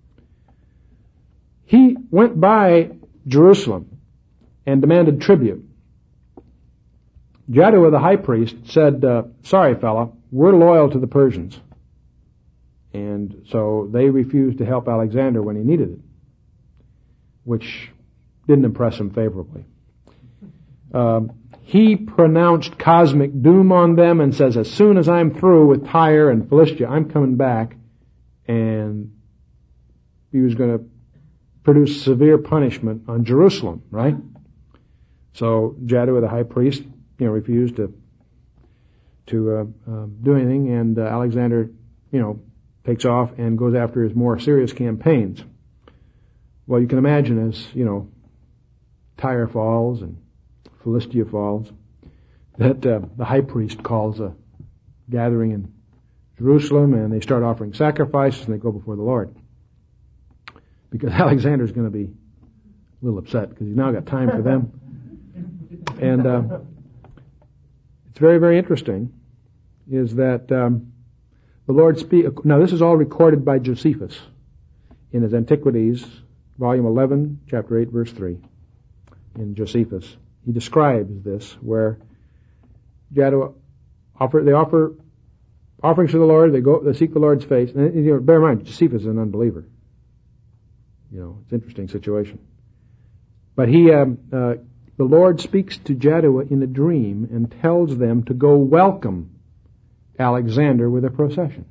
He went by Jerusalem and demanded tribute. Jaddua, the high priest, said, uh, sorry, fella, we're loyal to the Persians. And so they refused to help Alexander when he needed it, which didn't impress him favorably. Um, he pronounced cosmic doom on them and says, as soon as I'm through with Tyre and Philistia, I'm coming back. And he was going to produce severe punishment on Jerusalem, right? So Jaddua, the high priest, you know, refused to to uh, uh, do anything, and uh, Alexander, you know, takes off and goes after his more serious campaigns. Well, you can imagine as, you know, Tyre falls and Philistia falls, that uh, the high priest calls a gathering in Jerusalem, and they start offering sacrifices, and they go before the Lord. Because Alexander's going to be a little upset, because he's now got time for them. And uh, it's very, very interesting, is that um, the Lord speak. Now, this is all recorded by Josephus in his Antiquities, volume eleven, chapter eight, verse three. In Josephus, he describes this, where Jaddua offer, they offer offerings to the Lord, they go, they seek the Lord's face. And, you know, bear in mind, Josephus is an unbeliever. You know, it's an interesting situation. But he, um, uh, the Lord speaks to Jaddua in a dream and tells them to go welcome Alexander with a procession.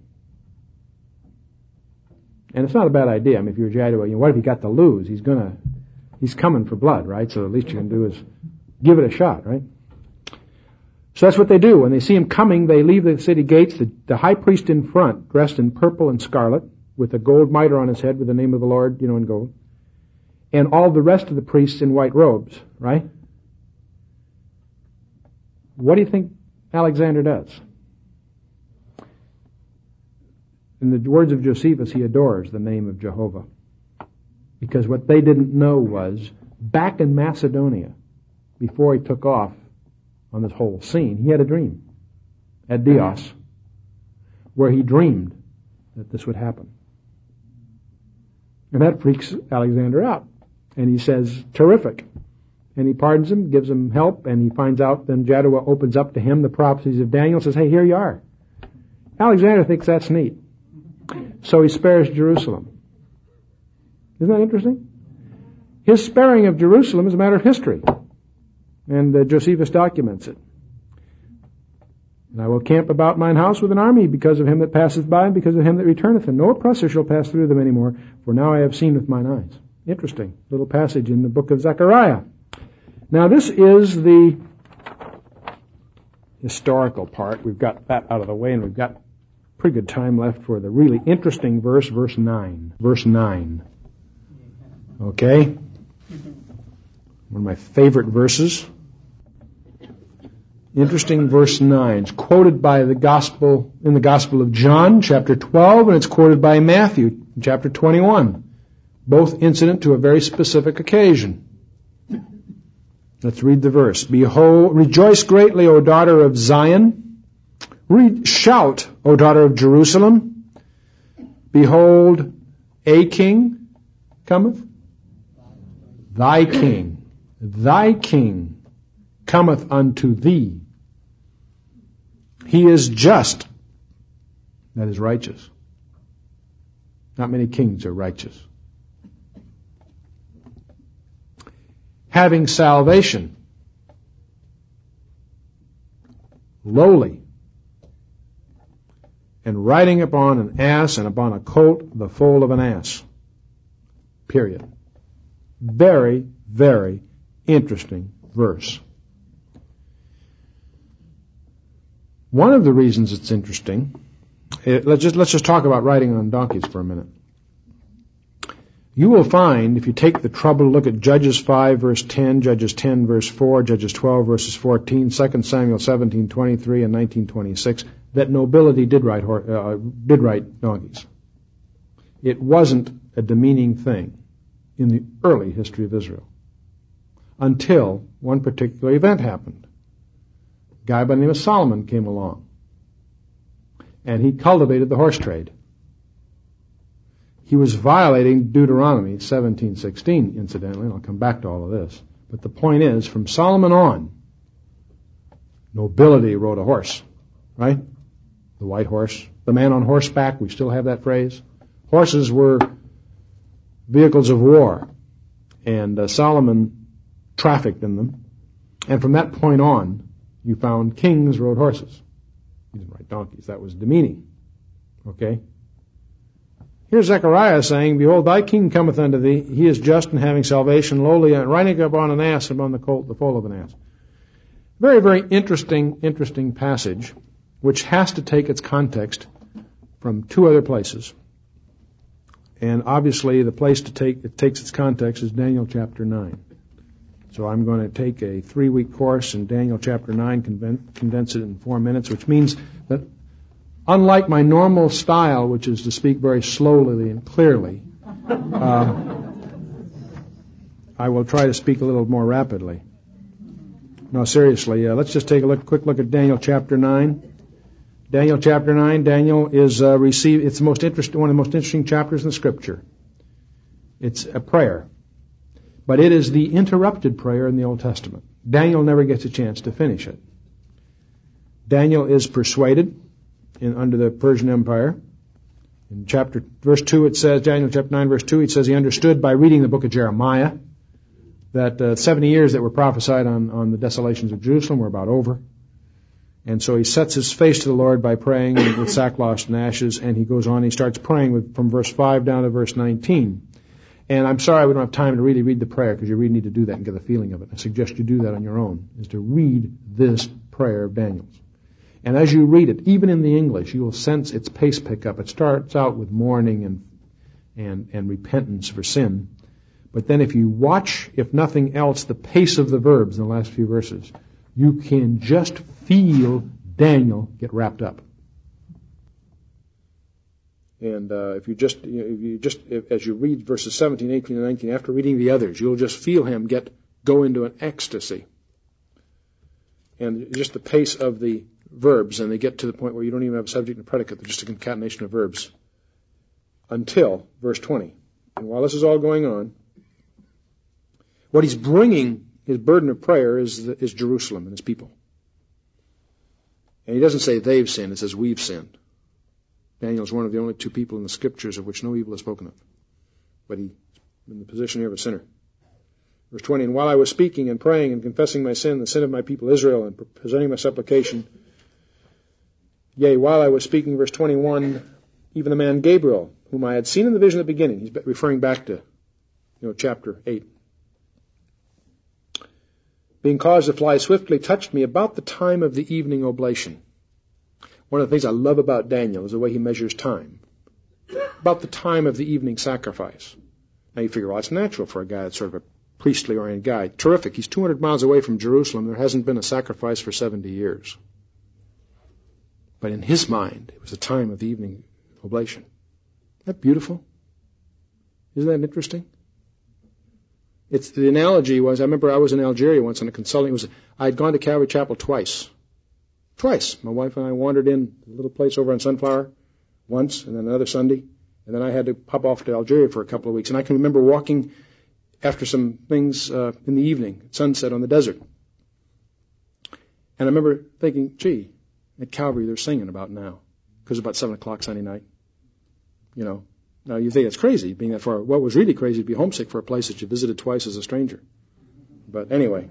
And it's not a bad idea. I mean, if you're Jaddua, you know, what if he got to lose? He's gonna, he's coming for blood, right? So the least you can do is give it a shot, right? So that's what they do. When they see him coming, they leave the city gates, the, the high priest in front, dressed in purple and scarlet, with a gold mitre on his head with the name of the Lord, you know, in gold. And all the rest of the priests in white robes, right? What do you think Alexander does? In the words of Josephus, he adores the name of Jehovah. Because what they didn't know was, back in Macedonia, before he took off on this whole scene, he had a dream at Dios, where he dreamed that this would happen. And that freaks Alexander out. And he says, terrific. And he pardons him, gives him help, and he finds out, then Jaddua opens up to him the prophecies of Daniel and says, hey, here you are. Alexander thinks that's neat. So he spares Jerusalem. Isn't that interesting? His sparing of Jerusalem is a matter of history. And uh, Josephus documents it. And I will camp about mine house with an army because of him that passeth by and because of him that returneth, and no oppressor shall pass through them any more, for now I have seen with mine eyes. Interesting little passage in the book of Zechariah. Now this is the historical part. We've got that out of the way, and we've got pretty good time left for the really interesting verse, verse nine. Verse nine. Okay? One of my favorite verses. Interesting verse nine. It's quoted by the gospel, in the Gospel of John, chapter twelve, and it's quoted by Matthew, chapter twenty-one. Both incident to a very specific occasion. Let's read the verse. Behold, rejoice greatly, O daughter of Zion. Re- shout, O daughter of Jerusalem. Behold, a king cometh. Thy king, thy king cometh unto thee. He is just, that is righteous. Not many kings are righteous. Having salvation, lowly, and riding upon an ass and upon a colt, the foal of an ass. Period. Very, very interesting verse. One of the reasons it's interesting, it, let's just let's just talk about riding on donkeys for a minute. You will find, if you take the trouble to look at Judges five, verse ten, Judges ten, verse four, Judges twelve, verses fourteen, Second Samuel seventeen, twenty-three, and nineteen twenty-six, that nobility did ride, uh, did ride donkeys. It wasn't a demeaning thing in the early history of Israel until one particular event happened. A guy by the name of Solomon came along, and he cultivated the horse trade. He was violating Deuteronomy seventeen sixteen, incidentally, and I'll come back to all of this. But the point is, from Solomon on, nobility rode a horse, right? The white horse, the man on horseback, we still have that phrase. Horses were vehicles of war, and uh, Solomon trafficked in them. And from that point on, you found kings rode horses. He didn't ride donkeys. That was demeaning. Okay? Here's Zechariah saying, Behold, thy king cometh unto thee. He is just and having salvation, lowly, and riding upon an ass, and upon the colt, the foal of an ass. Very, very interesting, interesting passage, which has to take its context from two other places. And obviously, the place to take it takes its context is Daniel chapter nine. So I'm going to take a three-week course in Daniel chapter nine, condense it in four minutes, which means that unlike my normal style, which is to speak very slowly and clearly, uh, I will try to speak a little more rapidly. No, seriously, uh, let's just take a look, quick look at Daniel chapter nine. Daniel chapter nine, Daniel is uh, received, it's the most interesting, one of the most interesting chapters in the Scripture. It's a prayer. But it is the interrupted prayer in the Old Testament. Daniel never gets a chance to finish it. Daniel is persuaded in, under the Persian Empire. In chapter, verse two it says, Daniel chapter nine, verse two, it says he understood by reading the book of Jeremiah that uh, seventy years that were prophesied on, on the desolations of Jerusalem were about over. And so he sets his face to the Lord by praying with sackcloth and ashes, and he goes on, he starts praying with, from verse five down to verse nineteen. And I'm sorry we don't have time to really read the prayer, because you really need to do that and get a feeling of it. I suggest you do that on your own, is to read this prayer of Daniel's. And as you read it, even in the English, you will sense its pace pick up. It starts out with mourning and, and, and repentance for sin. But then if you watch, if nothing else, the pace of the verbs in the last few verses, you can just feel Daniel get wrapped up. And uh, if you just, you know, if you just, if, as you read verses seventeen, eighteen, and nineteen, after reading the others, you'll just feel him get go into an ecstasy. And just the pace of the verbs, and they get to the point where you don't even have a subject and a predicate; they're just a concatenation of verbs. Until verse twenty, and while this is all going on, what he's bringing, his burden of prayer, is is Jerusalem and his people. And he doesn't say they've sinned; it says we've sinned. Daniel is one of the only two people in the Scriptures of which no evil is spoken of. But he's in the position here of a sinner. Verse twenty, and while I was speaking and praying and confessing my sin, the sin of my people Israel, and presenting my supplication, yea, while I was speaking, verse twenty-one, even the man Gabriel, whom I had seen in the vision at the beginning, he's referring back to, you know, chapter eight, being caused to fly swiftly, touched me about the time of the evening oblation. One of the things I love about Daniel is the way he measures time. About the time of the evening sacrifice. Now you figure, well, it's natural for a guy that's sort of a priestly oriented guy. Terrific. He's two hundred miles away from Jerusalem. There hasn't been a sacrifice for seventy years. But in his mind, it was the time of the evening oblation. Isn't that beautiful? Isn't that interesting? It's the analogy was, I remember I was in Algeria once on a consulting. It was I had gone to Calvary Chapel twice. Twice. My wife and I wandered in a little place over on Sunflower once, and then another Sunday. And then I had to pop off to Algeria for a couple of weeks. And I can remember walking after some things uh, in the evening, at sunset on the desert. And I remember thinking, gee, at Calvary they're singing about now. Because it's about seven o'clock Sunday night. You know. Now you think it's crazy, being that far. What was really crazy to be homesick for a place that you visited twice as a stranger. But anyway.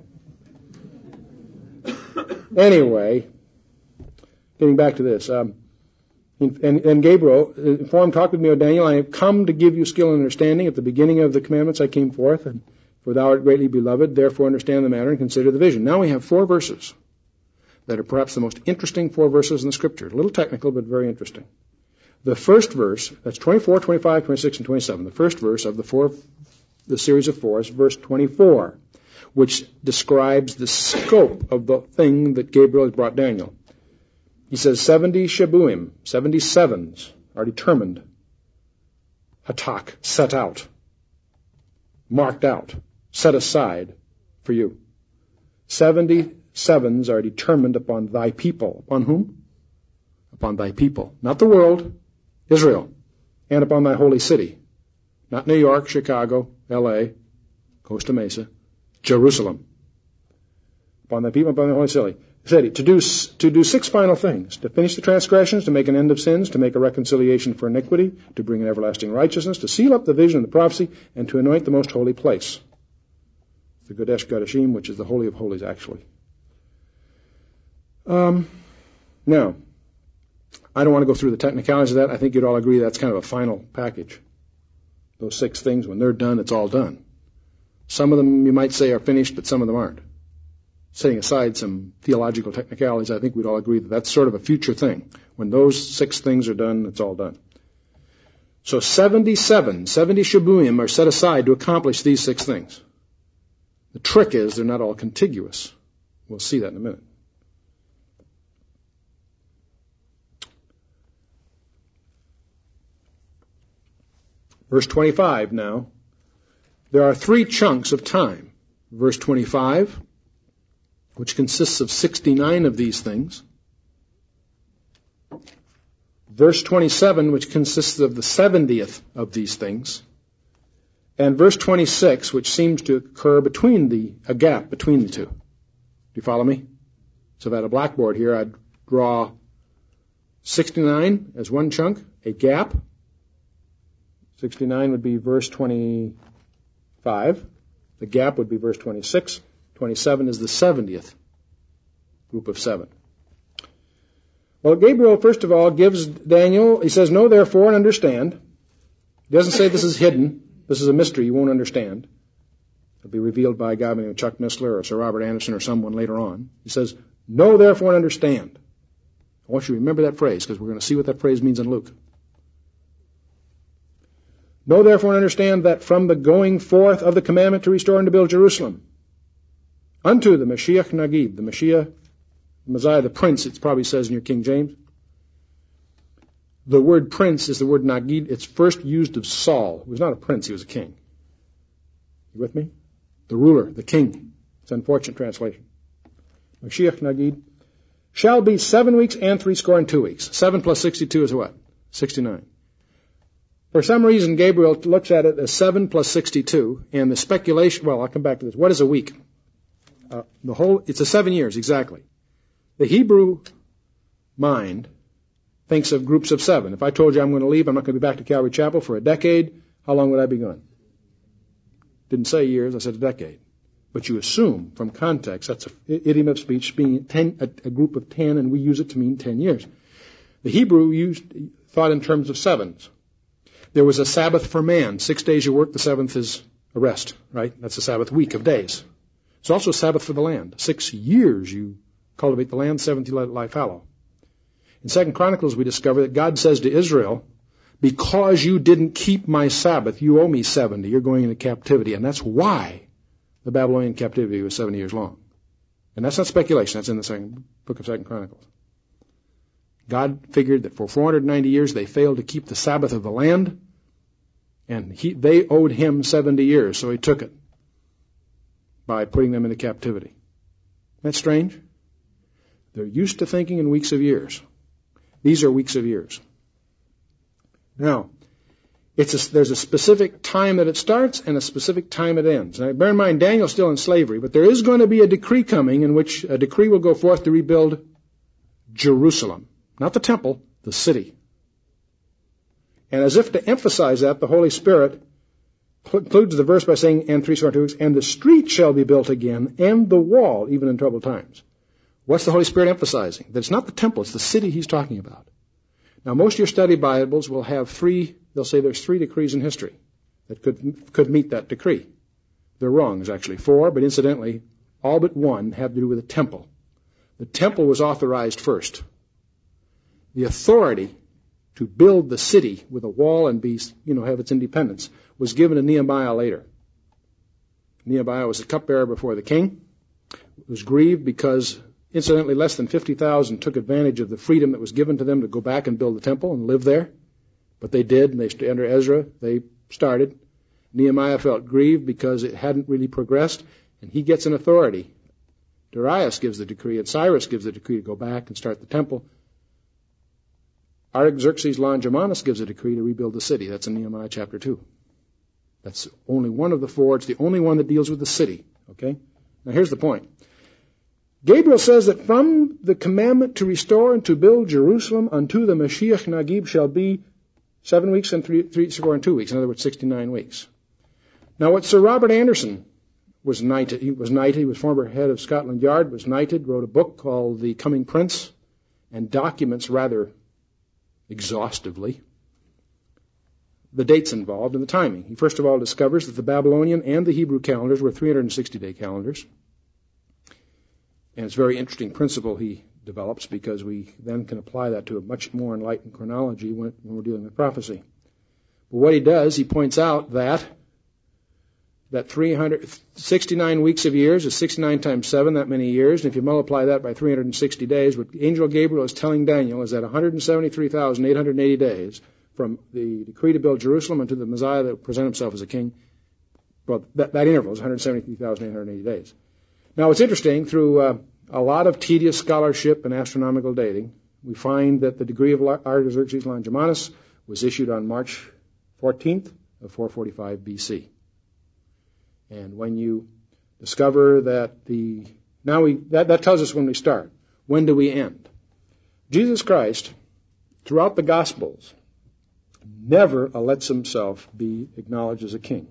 Anyway, getting back to this. Um, And, and Gabriel informed, talk with me, O Daniel, I have come to give you skill and understanding. At the beginning of the commandments I came forth, and for thou art greatly beloved, therefore understand the matter and consider the vision. Now we have four verses that are perhaps the most interesting four verses in the Scripture. A little technical, but very interesting. The first verse, that's twenty-four, twenty-five, twenty-six, and twenty-seven. The first verse of the four, the series of four is verse twenty-four, which describes the scope of the thing that Gabriel has brought Daniel. He says seventy shabuim, seventy sevens are determined, hatak, set out, marked out, set aside for you. Seventy sevens are determined upon thy people. Upon whom? Upon thy people. Not the world, Israel, and upon thy holy city. Not New York, Chicago, L A, Costa Mesa, Jerusalem. Upon thy people, upon thy holy city. City, to do, to do six final things: to finish the transgressions, to make an end of sins, to make a reconciliation for iniquity, to bring an everlasting righteousness, to seal up the vision and the prophecy, and to anoint the most holy place. The Kodesh Kodashim, which is the Holy of Holies, actually. Um, now, I don't want to go through the technicalities of that. I think you'd all agree that's kind of a final package. Those six things, when they're done, it's all done. Some of them, you might say, are finished, but some of them aren't. Setting aside some theological technicalities, I think we'd all agree that that's sort of a future thing. When those six things are done, it's all done. So seventy-seven, seventy shabuim are set aside to accomplish these six things. The trick is they're not all contiguous. We'll see that in a minute. Verse twenty-five now. There are three chunks of time. Verse twenty-five, which consists of sixty-nine of these things. Verse twenty-seven, which consists of the seventieth of these things. And verse twenty-six, which seems to occur between the, a gap between the two. Do you follow me? So if I had a blackboard here, I'd draw sixty-nine as one chunk, a gap. sixty-nine would be verse twenty-five. The gap would be verse twenty-six. twenty-seven is the seventieth group of seven. Well, Gabriel, first of all, gives Daniel, he says, know therefore and understand. He doesn't say this is hidden. This is a mystery you won't understand. It'll be revealed by a guy named Chuck Missler or Sir Robert Anderson or someone later on. He says, know therefore and understand. I want you to remember that phrase because we're going to see what that phrase means in Luke. Know therefore and understand that from the going forth of the commandment to restore and to build Jerusalem, unto the Mashiach Nagib, the Mashiach, the Messiah, the Prince, it probably says in your King James. The word prince is the word Nagid. It's first used of Saul. He was not a prince, he was a king. You with me? The ruler, the king. It's an unfortunate translation. Mashiach Nagid shall be seven weeks and three score and two weeks. Seven plus sixty-two is what? Sixty-nine. For some reason, Gabriel looks at it as seven plus sixty-two, and the speculation, well, I'll come back to this. What is a week? Uh, the whole, it's a seven years, exactly. The Hebrew mind thinks of groups of seven. If I told you I'm going to leave, I'm not going to be back to Calvary Chapel for a decade, how long would I be gone? Didn't say years, I said a decade. But you assume from context, that's an idiom of speech, being ten, a, a group of ten, and we use it to mean ten years. The Hebrew used, thought in terms of sevens. There was a Sabbath for man. Six days you work, the seventh is a rest, right? That's a Sabbath week of days. It's also a Sabbath for the land. Six years you cultivate the land, seventh you let it lie fallow. In Second Chronicles, we discover that God says to Israel, because you didn't keep my Sabbath, you owe me seventy. You're going into captivity. And that's why the Babylonian captivity was seventy years long. And that's not speculation. That's in the second book of Second Chronicles. God figured that for four hundred ninety years they failed to keep the Sabbath of the land, and he, they owed him seventy years, so he took it by putting them into captivity. Isn't that strange? They're used to thinking in weeks of years. These are weeks of years. Now, it's a, there's a specific time that it starts and a specific time it ends. Now, bear in mind, Daniel's still in slavery, but there is going to be a decree coming in which a decree will go forth to rebuild Jerusalem. Not the temple, the city. And as if to emphasize that, the Holy Spirit concludes the verse by saying, and three score and two weeks, and the street shall be built again, and the wall, even in troubled times. What's the Holy Spirit emphasizing? That it's not the temple, it's the city he's talking about. Now, most of your study Bibles will have three, they'll say there's three decrees in history that could could meet that decree. They're wrong. There's actually four, but incidentally, all but one have to do with the temple. The temple was authorized first. The authority to build the city with a wall and be, you know, have its independence was given to Nehemiah later. Nehemiah was the cupbearer before the king. It was grieved because, incidentally, less than fifty thousand took advantage of the freedom that was given to them to go back and build the temple and live there. But they did, and they, under Ezra, they started. Nehemiah felt grieved because it hadn't really progressed, and he gets an authority. Darius gives the decree, and Cyrus gives the decree to go back and start the temple. Artaxerxes Longimanus gives a decree to rebuild the city. That's in Nehemiah chapter two. That's only one of the four. It's the only one that deals with the city. Okay? Now here's the point. Gabriel says that from the commandment to restore and to build Jerusalem unto the Mashiach Nagib shall be seven weeks and three, three score and two weeks. In other words, sixty-nine weeks. Now what Sir Robert Anderson was knighted, he was knighted, he was former head of Scotland Yard, was knighted, wrote a book called The Coming Prince, and documents rather exhaustively the dates involved and the timing. He first of all discovers that the Babylonian and the Hebrew calendars were three hundred sixty day calendars. And it's a very interesting principle he develops because we then can apply that to a much more enlightened chronology when, when we're dealing with prophecy. But what he does, he points out that that three hundred sixty-nine weeks of years is sixty-nine times seven, that many years. And if you multiply that by three hundred sixty days, what Angel Gabriel is telling Daniel is that one hundred seventy-three thousand eight hundred eighty days from the decree to build Jerusalem unto the Messiah that will present himself as a king, well, that, that interval is one hundred seventy-three thousand eight hundred eighty days. Now, it's interesting, through uh, a lot of tedious scholarship and astronomical dating, we find that the decree of Artaxerxes Longimanus was issued on March fourteenth of four forty-five B C. And when you discover that the, now we, that, that tells us when we start. When do we end? Jesus Christ, throughout the Gospels, never lets himself be acknowledged as a king.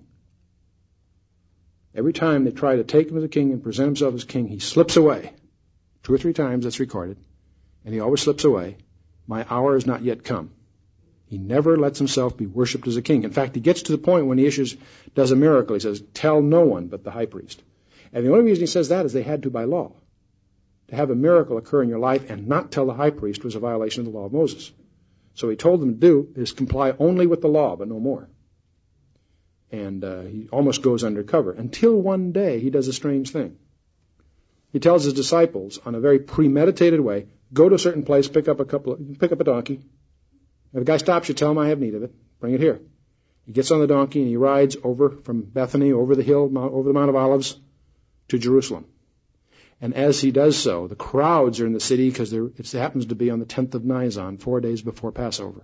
Every time they try to take him as a king and present himself as king, he slips away. Two or three times that's recorded. And he always slips away. My hour has not yet come. He never lets himself be worshipped as a king. In fact, he gets to the point when he issues, does a miracle. He says, tell no one but the high priest. And the only reason he says that is they had to by law. To have a miracle occur in your life and not tell the high priest was a violation of the law of Moses. So he told them to do is comply only with the law, but no more. And uh, he almost goes undercover until one day he does a strange thing. He tells his disciples on a very premeditated way, go to a certain place, pick up a couple, of, pick up a donkey. If a guy stops you, tell him I have need of it. Bring it here. He gets on the donkey and he rides over from Bethany, over the hill, over the Mount of Olives, to Jerusalem. And as he does so, the crowds are in the city because it happens to be on the tenth of Nisan, four days before Passover.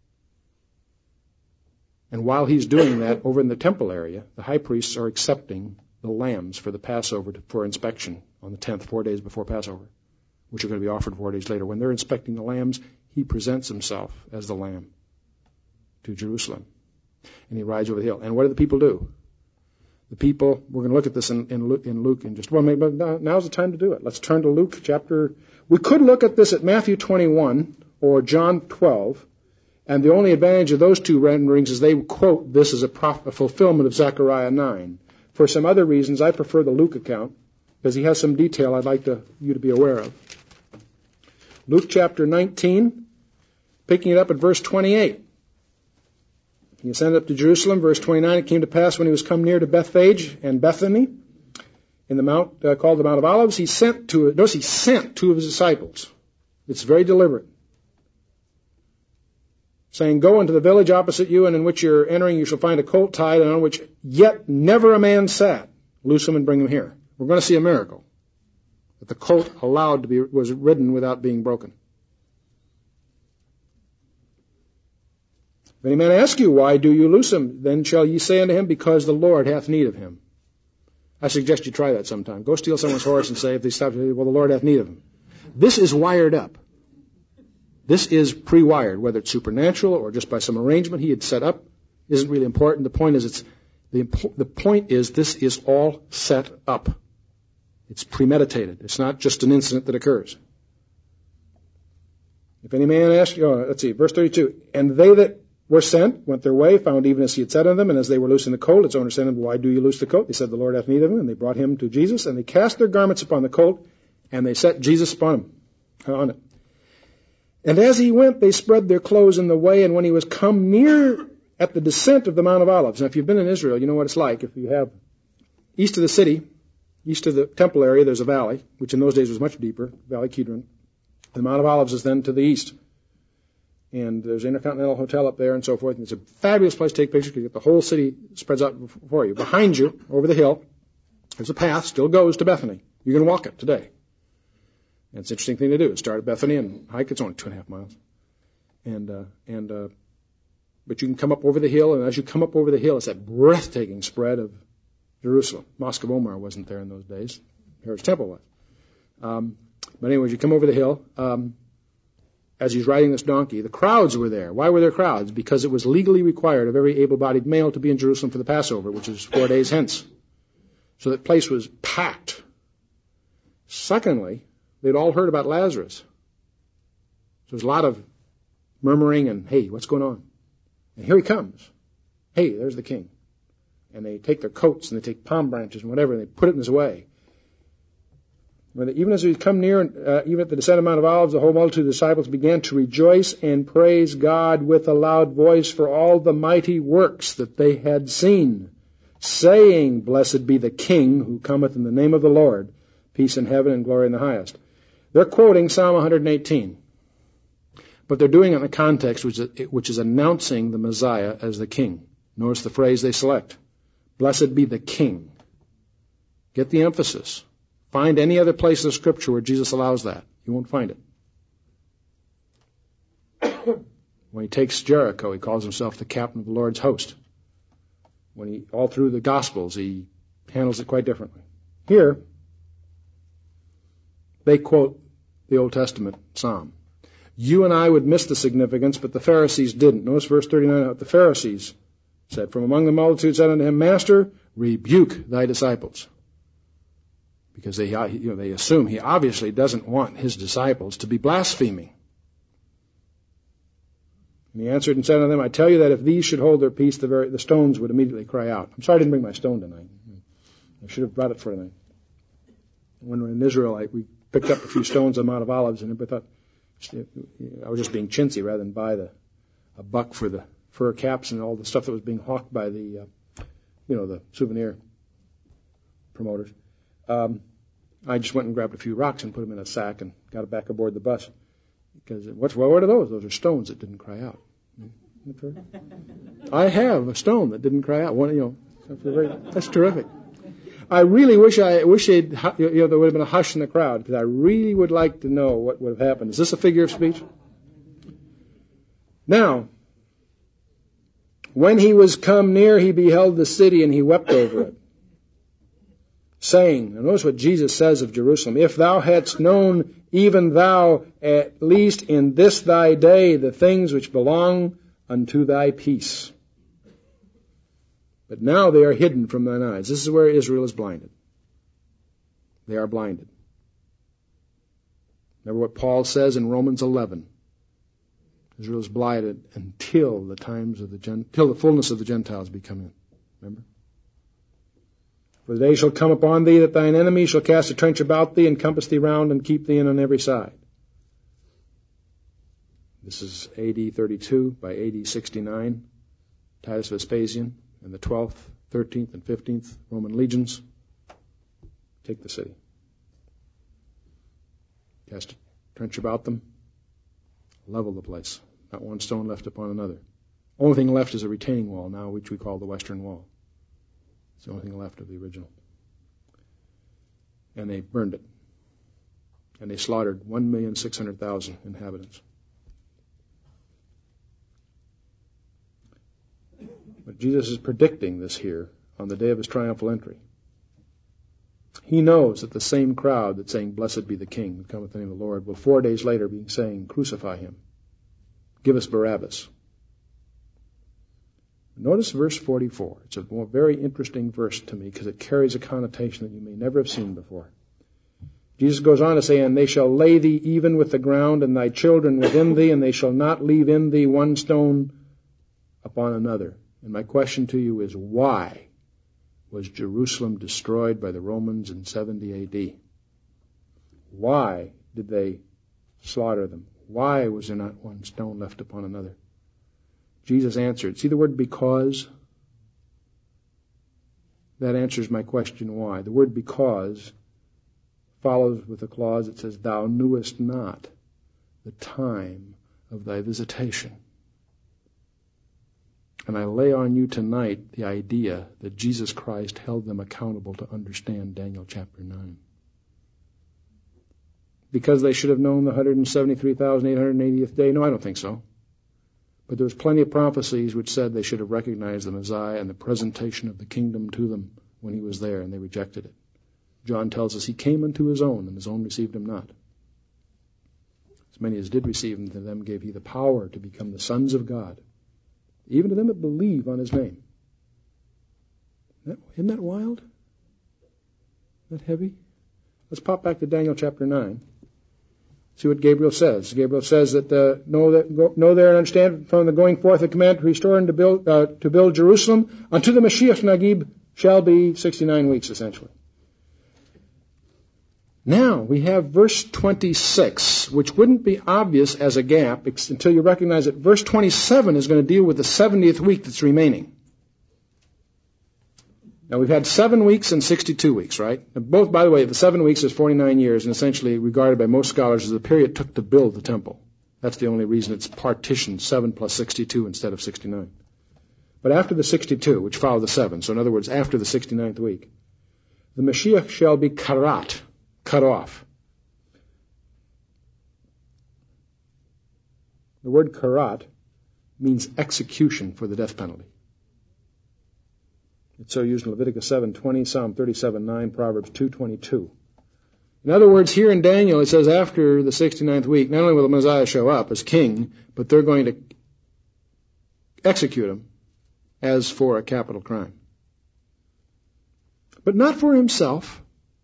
And while he's doing that, over in the temple area, the high priests are accepting the lambs for the Passover to, for inspection on the tenth, four days before Passover, which are going to be offered four days later. When they're inspecting the lambs, he presents himself as the lamb to Jerusalem. And he rides over the hill. And what do the people do? The people, we're going to look at this in, in, Luke, in Luke in just one minute, but now's the time to do it. Let's turn to Luke chapter, we could look at this at Matthew twenty-one or John twelve, and the only advantage of those two renderings is they quote this as a, prof, a fulfillment of Zechariah nine. For some other reasons, I prefer the Luke account, because he has some detail I'd like to, you to be aware of. Luke chapter nineteen, picking it up at verse twenty-eight. He ascended up to Jerusalem. Verse twenty-nine, it came to pass when he was come near to Bethphage and Bethany, in the mount uh, called the Mount of Olives, he sent to, notice he sent two of his disciples. It's very deliberate. Saying, go into the village opposite you, and in which you're entering you shall find a colt tied, and on which yet never a man sat. Loose him and bring him here. We're going to see a miracle. That the colt allowed to be, was ridden without being broken. If any man ask you, why do you loose him? Then shall ye say unto him, because the Lord hath need of him. I suggest you try that sometime. Go steal someone's horse and say, if they stop, well, the Lord hath need of him. This is wired up. This is pre-wired, whether it's supernatural or just by some arrangement he had set up, isn't really important. The point is, it's the, the point is, this is all set up. It's premeditated. It's not just an incident that occurs. If any man ask you, oh, let's see, verse thirty-two, and they that were sent went their way, found even as he had said unto them, and as they were loosing the colt, its owner said unto them, why do you loose the colt? He said, the Lord hath need of him. And they brought him to Jesus, and they cast their garments upon the colt, and they set Jesus upon him, on it. And as he went, they spread their clothes in the way, and when he was come near at the descent of the Mount of Olives, now if you've been in Israel, you know what it's like. If you have east of the city, east of the temple area, there's a valley, which in those days was much deeper, Valley Kidron. The Mount of Olives is then to the east. And there's an Intercontinental Hotel up there and so forth. And it's a fabulous place to take pictures because the whole city spreads out before you. Behind you, over the hill, there's a path, still goes to Bethany. You can walk it today. And it's an interesting thing to do. Start at Bethany and hike. It's only two and a half miles. And, uh, and, uh, but you can come up over the hill, and as you come up over the hill, it's that breathtaking spread of Jerusalem. Mosque of Omar wasn't there in those days. Herod's Temple was. Um, but anyways, you come over the hill, um, as he's riding this donkey. The crowds were there. Why were there crowds? Because it was legally required of every able-bodied male to be in Jerusalem for the Passover, which is four days hence. So that place was packed. Secondly, they'd all heard about Lazarus. So there's a lot of murmuring and, hey, what's going on? And here he comes. Hey, there's the king. And they take their coats and they take palm branches and whatever, and they put it in his way. Even as we come near, uh, even at the descent of Mount of Olives, the whole multitude of the disciples began to rejoice and praise God with a loud voice for all the mighty works that they had seen, saying, blessed be the King who cometh in the name of the Lord, peace in heaven and glory in the highest. They're quoting Psalm one eighteen, but they're doing it in a context which is, which is announcing the Messiah as the King. Notice the phrase they select. Blessed be the King. Get the emphasis. Find any other place in the Scripture where Jesus allows that. You won't find it. When he takes Jericho, he calls himself the captain of the Lord's host. When he, all through the Gospels, he handles it quite differently. Here, they quote the Old Testament psalm. You and I would miss the significance, but the Pharisees didn't. Notice verse thirty-nine, what the Pharisees said. From among the multitude said unto him, Master, rebuke thy disciples. Because they, you know, they assume he obviously doesn't want his disciples to be blaspheming. And he answered and said unto them, I tell you that if these should hold their peace, the, very, the stones would immediately cry out. I'm sorry I didn't bring my stone tonight. I should have brought it for tonight. When we were in Israel, I, we picked up a few stones on Mount of Olives, and everybody thought I was just being chintzy rather than buy the a buck for the fur caps and all the stuff that was being hawked by the, uh, you know, the souvenir promoters. Um, I just went and grabbed a few rocks and put them in a sack and got it back aboard the bus. Because what's well, what are those? Those are stones that didn't cry out. I have a stone that didn't cry out. One, you know, that's terrific. I really wish I wish they'd, you know, there would have been a hush in the crowd because I really would like to know what would have happened. Is this a figure of speech? Now, when he was come near, he beheld the city and he wept over it, saying, now notice what Jesus says of Jerusalem, if thou hadst known, even thou, at least in this thy day, the things which belong unto thy peace. But now they are hidden from thine eyes. This is where Israel is blinded. They are blinded. Remember what Paul says in Romans eleven. Israel is blinded until the times of the until the fullness of the Gentiles be come in. Remember? For the day shall come upon thee that thine enemy shall cast a trench about thee and compass thee round and keep thee in on every side. This is A D thirty-two. By A D sixty-nine, Titus Vespasian and the twelfth, thirteenth, and fifteenth Roman legions take the city. Cast a trench about them, level the place. Not one stone left upon another. Only thing left is a retaining wall now, which we call the Western Wall. It's the only thing left of the original. And they burned it. And they slaughtered one million six hundred thousand inhabitants. But Jesus is predicting this here on the day of his triumphal entry. He knows that the same crowd that's saying, "Blessed be the King that cometh in the name of the Lord," will four days later be saying, "Crucify him. Give us Barabbas." Notice verse forty-four. It's a very interesting verse to me because it carries a connotation that you may never have seen before. Jesus goes on to say, "And they shall lay thee even with the ground, and thy children within thee, and they shall not leave in thee one stone upon another." And my question to you is, why was Jerusalem destroyed by the Romans in seventy A D? Why did they slaughter them? Why was there not one stone left upon another? Jesus answered. See the word "because"? That answers my question, why. The word "because" follows with a clause that says, "Thou knewest not the time of thy visitation." And I lay on you tonight the idea that Jesus Christ held them accountable to understand Daniel chapter nine. Because they should have known the one hundred seventy-three thousand eight hundred eightieth day? No, I don't think so. But there was plenty of prophecies which said they should have recognized the Messiah and the presentation of the kingdom to them when he was there, and they rejected it. John tells us he came unto his own, and his own received him not. As many as did receive him, to them gave he the power to become the sons of God, even to them that believe on his name. Isn't that, isn't that wild? Isn't that heavy? Let's pop back to Daniel chapter nine. See what Gabriel says. Gabriel says that uh, know that go, know there and understand from the going forth the command to restore and to build uh, to build Jerusalem unto the Mashiach Nagib shall be sixty-nine weeks essentially. Now we have verse twenty-six, which wouldn't be obvious as a gap until you recognize that verse twenty-seven is going to deal with the seventieth week that's remaining. Now, we've had seven weeks and sixty-two weeks, right? And both, by the way, the seven weeks is forty-nine years and essentially regarded by most scholars as the period it took to build the temple. That's the only reason it's partitioned seven plus sixty-two instead of sixty-nine. But after the sixty-two, which follow the seven, so in other words, after the sixty-ninth week, the Mashiach shall be karat, cut off. The word karat means execution for the death penalty. It's so used in Leviticus seven twenty, Psalm thirty-seven nine, Proverbs two twenty-two. In other words, here in Daniel, it says after the sixty-ninth week, not only will the Messiah show up as king, but they're going to execute him as for a capital crime. But not for himself.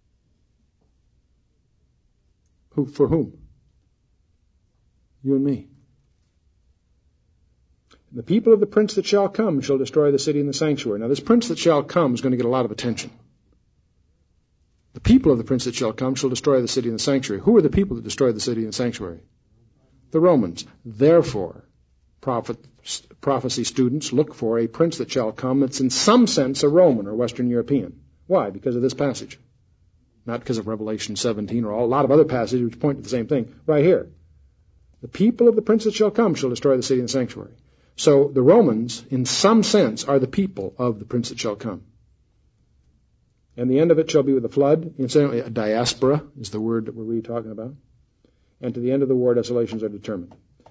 Who, for whom? You and me. The people of the prince that shall come shall destroy the city and the sanctuary. Now, this prince that shall come is going to get a lot of attention. The people of the prince that shall come shall destroy the city and the sanctuary. Who are the people that destroyed the city and the sanctuary? The Romans. Therefore, prophet, prophecy students look for a prince that shall come that's in some sense a Roman or Western European. Why? Because of this passage. Not because of Revelation seventeen or a lot of other passages which point to the same thing. Right here. The people of the prince that shall come shall destroy the city and the sanctuary. So the Romans, in some sense, are the people of the prince that shall come. And the end of it shall be with a flood. Incidentally, a diaspora is the word that we're really talking about. And to the end of the war, desolations are determined.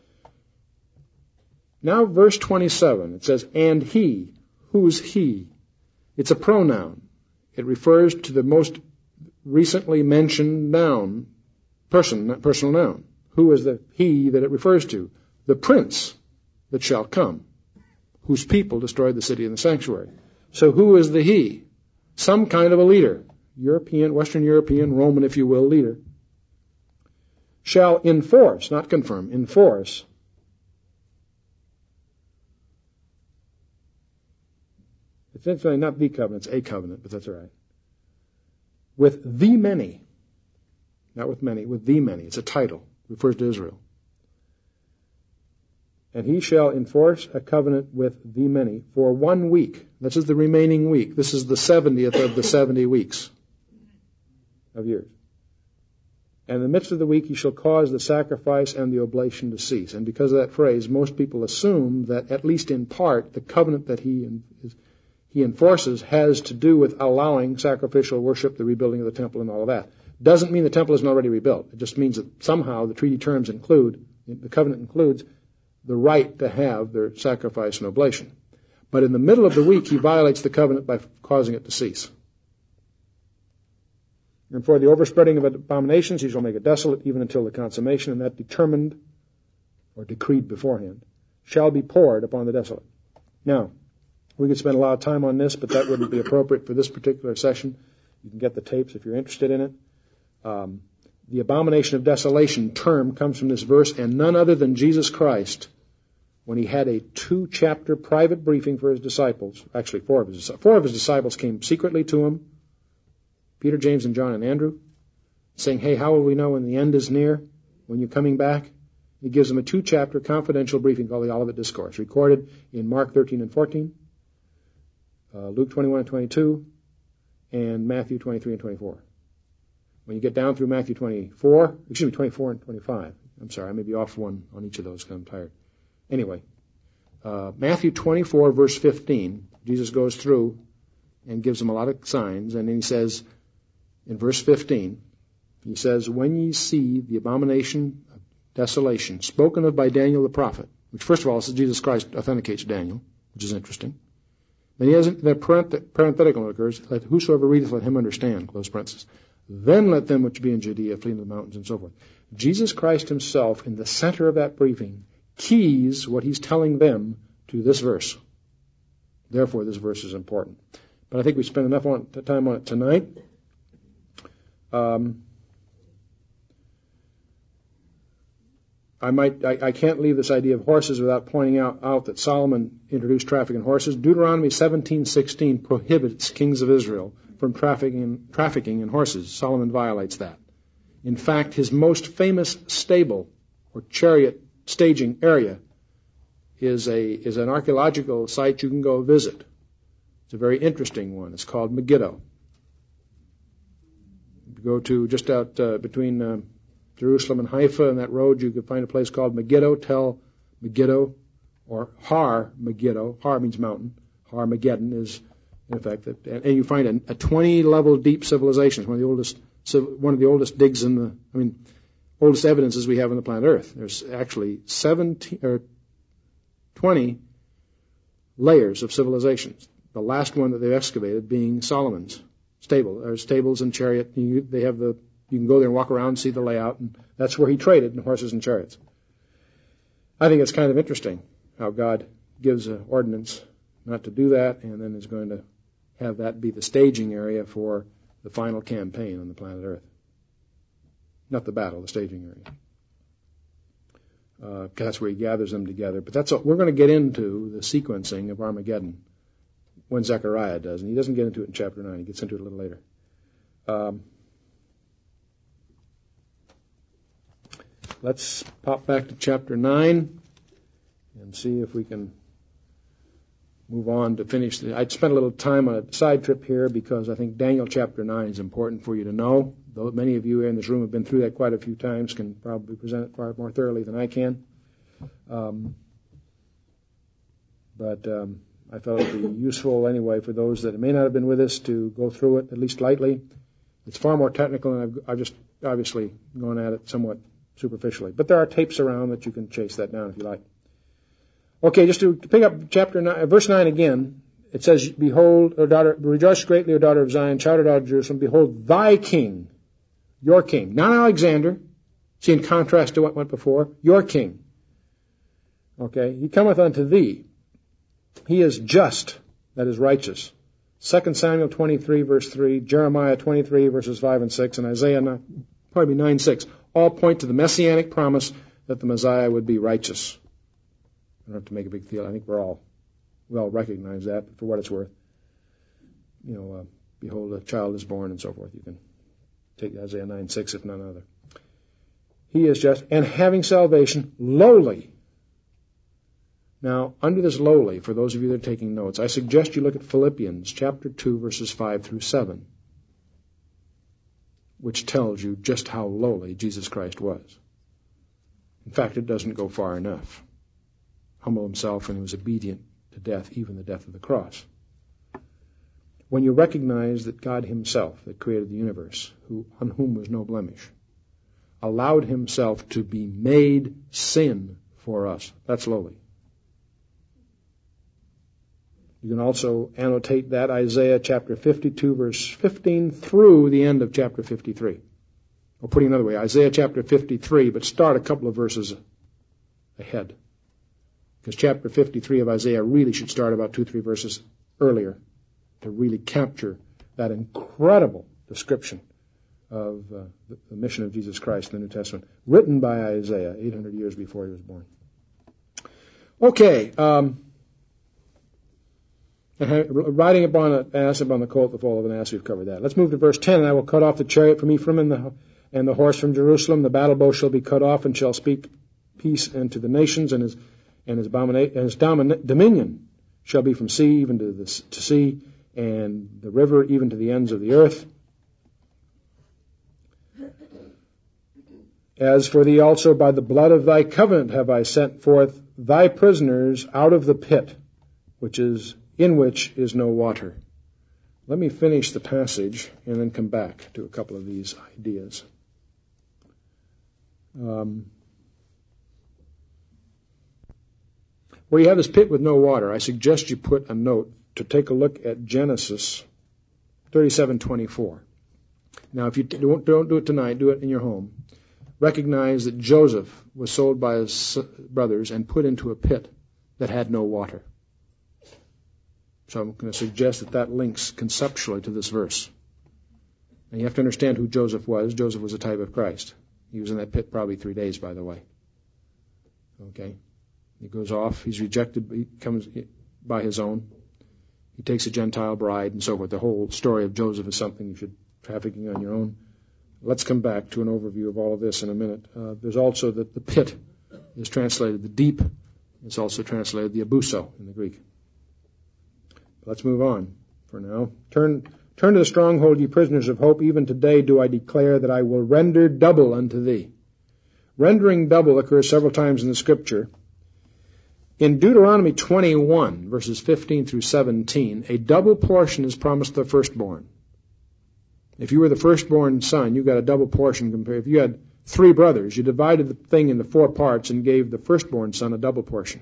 Now, verse twenty-seven, it says, "And he." Who's he? It's a pronoun. It refers to the most recently mentioned noun, person, personal noun. Who is the he that it refers to? The prince that shall come, whose people destroyed the city and the sanctuary. So who is the he? Some kind of a leader, European, Western European, Roman, if you will, leader, shall enforce, not confirm, enforce it's infinitely not the covenant, it's a covenant, but that's all right. With the many, not with many, with the many. It's a title, refers to Israel. And he shall enforce a covenant with the many for one week. This is the remaining week. This is the seventieth of the seventy weeks of years. And in the midst of the week he shall cause the sacrifice and the oblation to cease. And because of that phrase, most people assume that, at least in part, the covenant that he he enforces has to do with allowing sacrificial worship, the rebuilding of the temple, and all of that. Doesn't mean the temple isn't already rebuilt. It just means that somehow the treaty terms include, the covenant includes, the right to have their sacrifice and oblation. But in the middle of the week, he violates the covenant by causing it to cease. And for the overspreading of abominations, he shall make it desolate even until the consummation, and that determined or decreed beforehand shall be poured upon the desolate. Now, we could spend a lot of time on this, but that wouldn't be appropriate for this particular session. You can get the tapes if you're interested in it. Um, the abomination of desolation term comes from this verse, and none other than Jesus Christ, when he had a two-chapter private briefing for his disciples, actually four of his, four of his disciples came secretly to him, Peter, James, and John, and Andrew, saying, hey, how will we know when the end is near, when you're coming back? He gives them a two-chapter confidential briefing called the Olivet Discourse, recorded in Mark thirteen and fourteen, uh, Luke twenty-one and twenty-two, and Matthew twenty-three and twenty-four. When you get down through Matthew twenty-four, excuse me, twenty-four and twenty-five, I'm sorry, I may be off one on each of those because I'm tired. Anyway, uh, Matthew twenty-four, verse fifteen, Jesus goes through and gives them a lot of signs, and then he says, in verse fifteen, he says, when ye see the abomination of desolation spoken of by Daniel the prophet, which first of all, Jesus Christ authenticates Daniel, which is interesting. Then he has the parenthetical occurs, let whosoever readeth, let him understand, close parenthesis. Then let them which be in Judea flee into the mountains, and so forth. Jesus Christ himself, in the center of that briefing, keys what he's telling them to this verse. Therefore, this verse is important. But I think we spent enough on, time on it tonight. Um, I might, I, I can't leave this idea of horses without pointing out, out that Solomon introduced traffic in horses. Deuteronomy seventeen sixteen prohibits kings of Israel from trafficking, trafficking in horses. Solomon violates that. In fact, his most famous stable or chariot staging area is a is an archaeological site you can go visit. It's a very interesting one. It's called Megiddo. You go to just out uh, between uh, Jerusalem and Haifa, and that road you can find a place called Megiddo, Tel Megiddo, or Har Megiddo. Har means mountain. Har Megiddon is, in effect, and you find a, a twenty-level deep civilization. It's one of the oldest, one of the oldest digs in the, I mean, oldest evidences we have on the planet Earth. There's actually seventeen or twenty layers of civilizations. The last one that they've excavated being Solomon's stable. There's stables and chariot. You, they have the. You can go there and walk around and see the layout, and that's where he traded in horses and chariots. I think it's kind of interesting how God gives an ordinance not to do that, and then is going to have that be the staging area for the final campaign on the planet Earth. Not the battle, the staging area. Uh, that's where he gathers them together. But that's all. We're going to get into the sequencing of Armageddon when Zechariah does, and he doesn't get into it in chapter nine. He gets into it a little later. Um, let's pop back to chapter nine and see if we can move on to finish. The, I'd spent a little time on a side trip here because I think Daniel chapter nine is important for you to know. Though many of you in this room have been through that quite a few times, can probably present it far more thoroughly than I can. Um, but um, I thought it would be useful anyway for those that may not have been with us to go through it, at least lightly. It's far more technical, and I've, I've just obviously gone at it somewhat superficially. But there are tapes around that you can chase that down if you like. Okay, just to pick up chapter nine, verse nine again, it says, "Behold, O daughter, rejoice greatly, O daughter of Zion, shout, O daughter of Jerusalem, behold, thy king, your king," not Alexander, see in contrast to what went before, your king. Okay, "he cometh unto thee. He is just," that is righteous. Second Samuel twenty-three, verse three, Jeremiah twenty-three, verses five and six, and Isaiah nine, pardon me, nine, six, all point to the messianic promise that the Messiah would be righteous. I don't have to make a big deal. I think we're all, we all recognize that, but for what it's worth. You know, uh, behold, a child is born and so forth. You can take Isaiah nine, six, if none other. He is just, and having salvation, lowly. Now, under this lowly, for those of you that are taking notes, I suggest you look at Philippians chapter two, verses five through seven, which tells you just how lowly Jesus Christ was. In fact, it doesn't go far enough. Humble himself, and he was obedient to death, even the death of the cross. When you recognize that God himself, that created the universe, who, on whom was no blemish, allowed himself to be made sin for us, that's lowly. You can also annotate that Isaiah chapter fifty-two, verse fifteen through the end of chapter fifty-three. Or putting another way, Isaiah chapter fifty-three, but start a couple of verses ahead. Because chapter fifty-three of Isaiah really should start about two, three verses earlier to really capture that incredible description of uh, the, the mission of Jesus Christ in the New Testament, written by Isaiah eight hundred years before he was born. Okay, um, riding upon an ass, upon the colt, the fall of an ass, we've covered that. Let's move to verse ten. And I will cut off the chariot from Ephraim and the, and the horse from Jerusalem. The battle bow shall be cut off, and shall speak peace unto the nations, and his and his, abomina- and his domin- dominion shall be from sea even to the to sea, and the river even to the ends of the earth. As for thee also, by the blood of thy covenant have I sent forth thy prisoners out of the pit, which is in which is no water. Let me finish the passage and then come back to a couple of these ideas. Um, where you have this pit with no water, I suggest you put a note to take a look at Genesis thirty-seven twenty-four. Now, if you don't, don't do it tonight, do it in your home. Recognize that Joseph was sold by his brothers and put into a pit that had no water. So I'm going to suggest that that links conceptually to this verse. And you have to understand who Joseph was. Joseph was a type of Christ. He was in that pit probably three days, by the way. Okay? He goes off. He's rejected. He comes by his own. He takes a Gentile bride and so forth. The whole story of Joseph is something you should trafficking on your own. Let's come back to an overview of all of this in a minute. Uh, there's also the, the pit is translated the deep. It's also translated the abuso in the Greek. Let's move on for now. Turn, turn to the stronghold, ye prisoners of hope. Even today do I declare that I will render double unto thee. Rendering double occurs several times in the Scripture. In Deuteronomy twenty-one, verses fifteen through seventeen, a double portion is promised the firstborn. If you were the firstborn son, you got a double portion compared. If you had three brothers, you divided the thing into four parts and gave the firstborn son a double portion.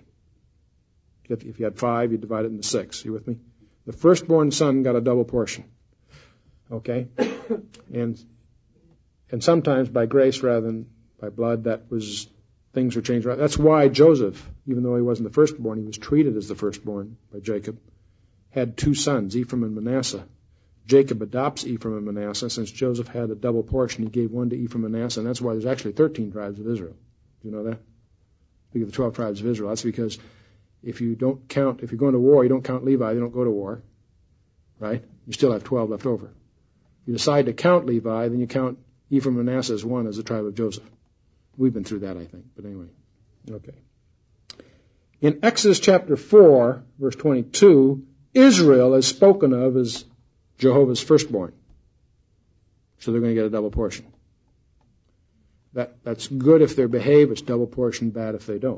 If you had five, you divide it into six. You with me? The firstborn son got a double portion. Okay? And and sometimes by grace rather than by blood, that was, things were changed. That's why Joseph, even though he wasn't the firstborn, he was treated as the firstborn by Jacob, had two sons, Ephraim and Manasseh. Jacob adopts Ephraim and Manasseh. Since Joseph had a double portion, he gave one to Ephraim and Manasseh, and that's why there's actually thirteen tribes of Israel. Do you know that? We have the twelve tribes of Israel. That's because if you don't count, if you're going to war, you don't count Levi, you don't go to war, right? You still have twelve left over. If you decide to count Levi, then you count Ephraim and Manasseh as one, as the tribe of Joseph. We've been through that, I think, but anyway. Okay. In Exodus chapter four, verse twenty-two, Israel is spoken of as Jehovah's firstborn. So they're going to get a double portion. That, that's good if they behave, it's double portion, bad if they don't.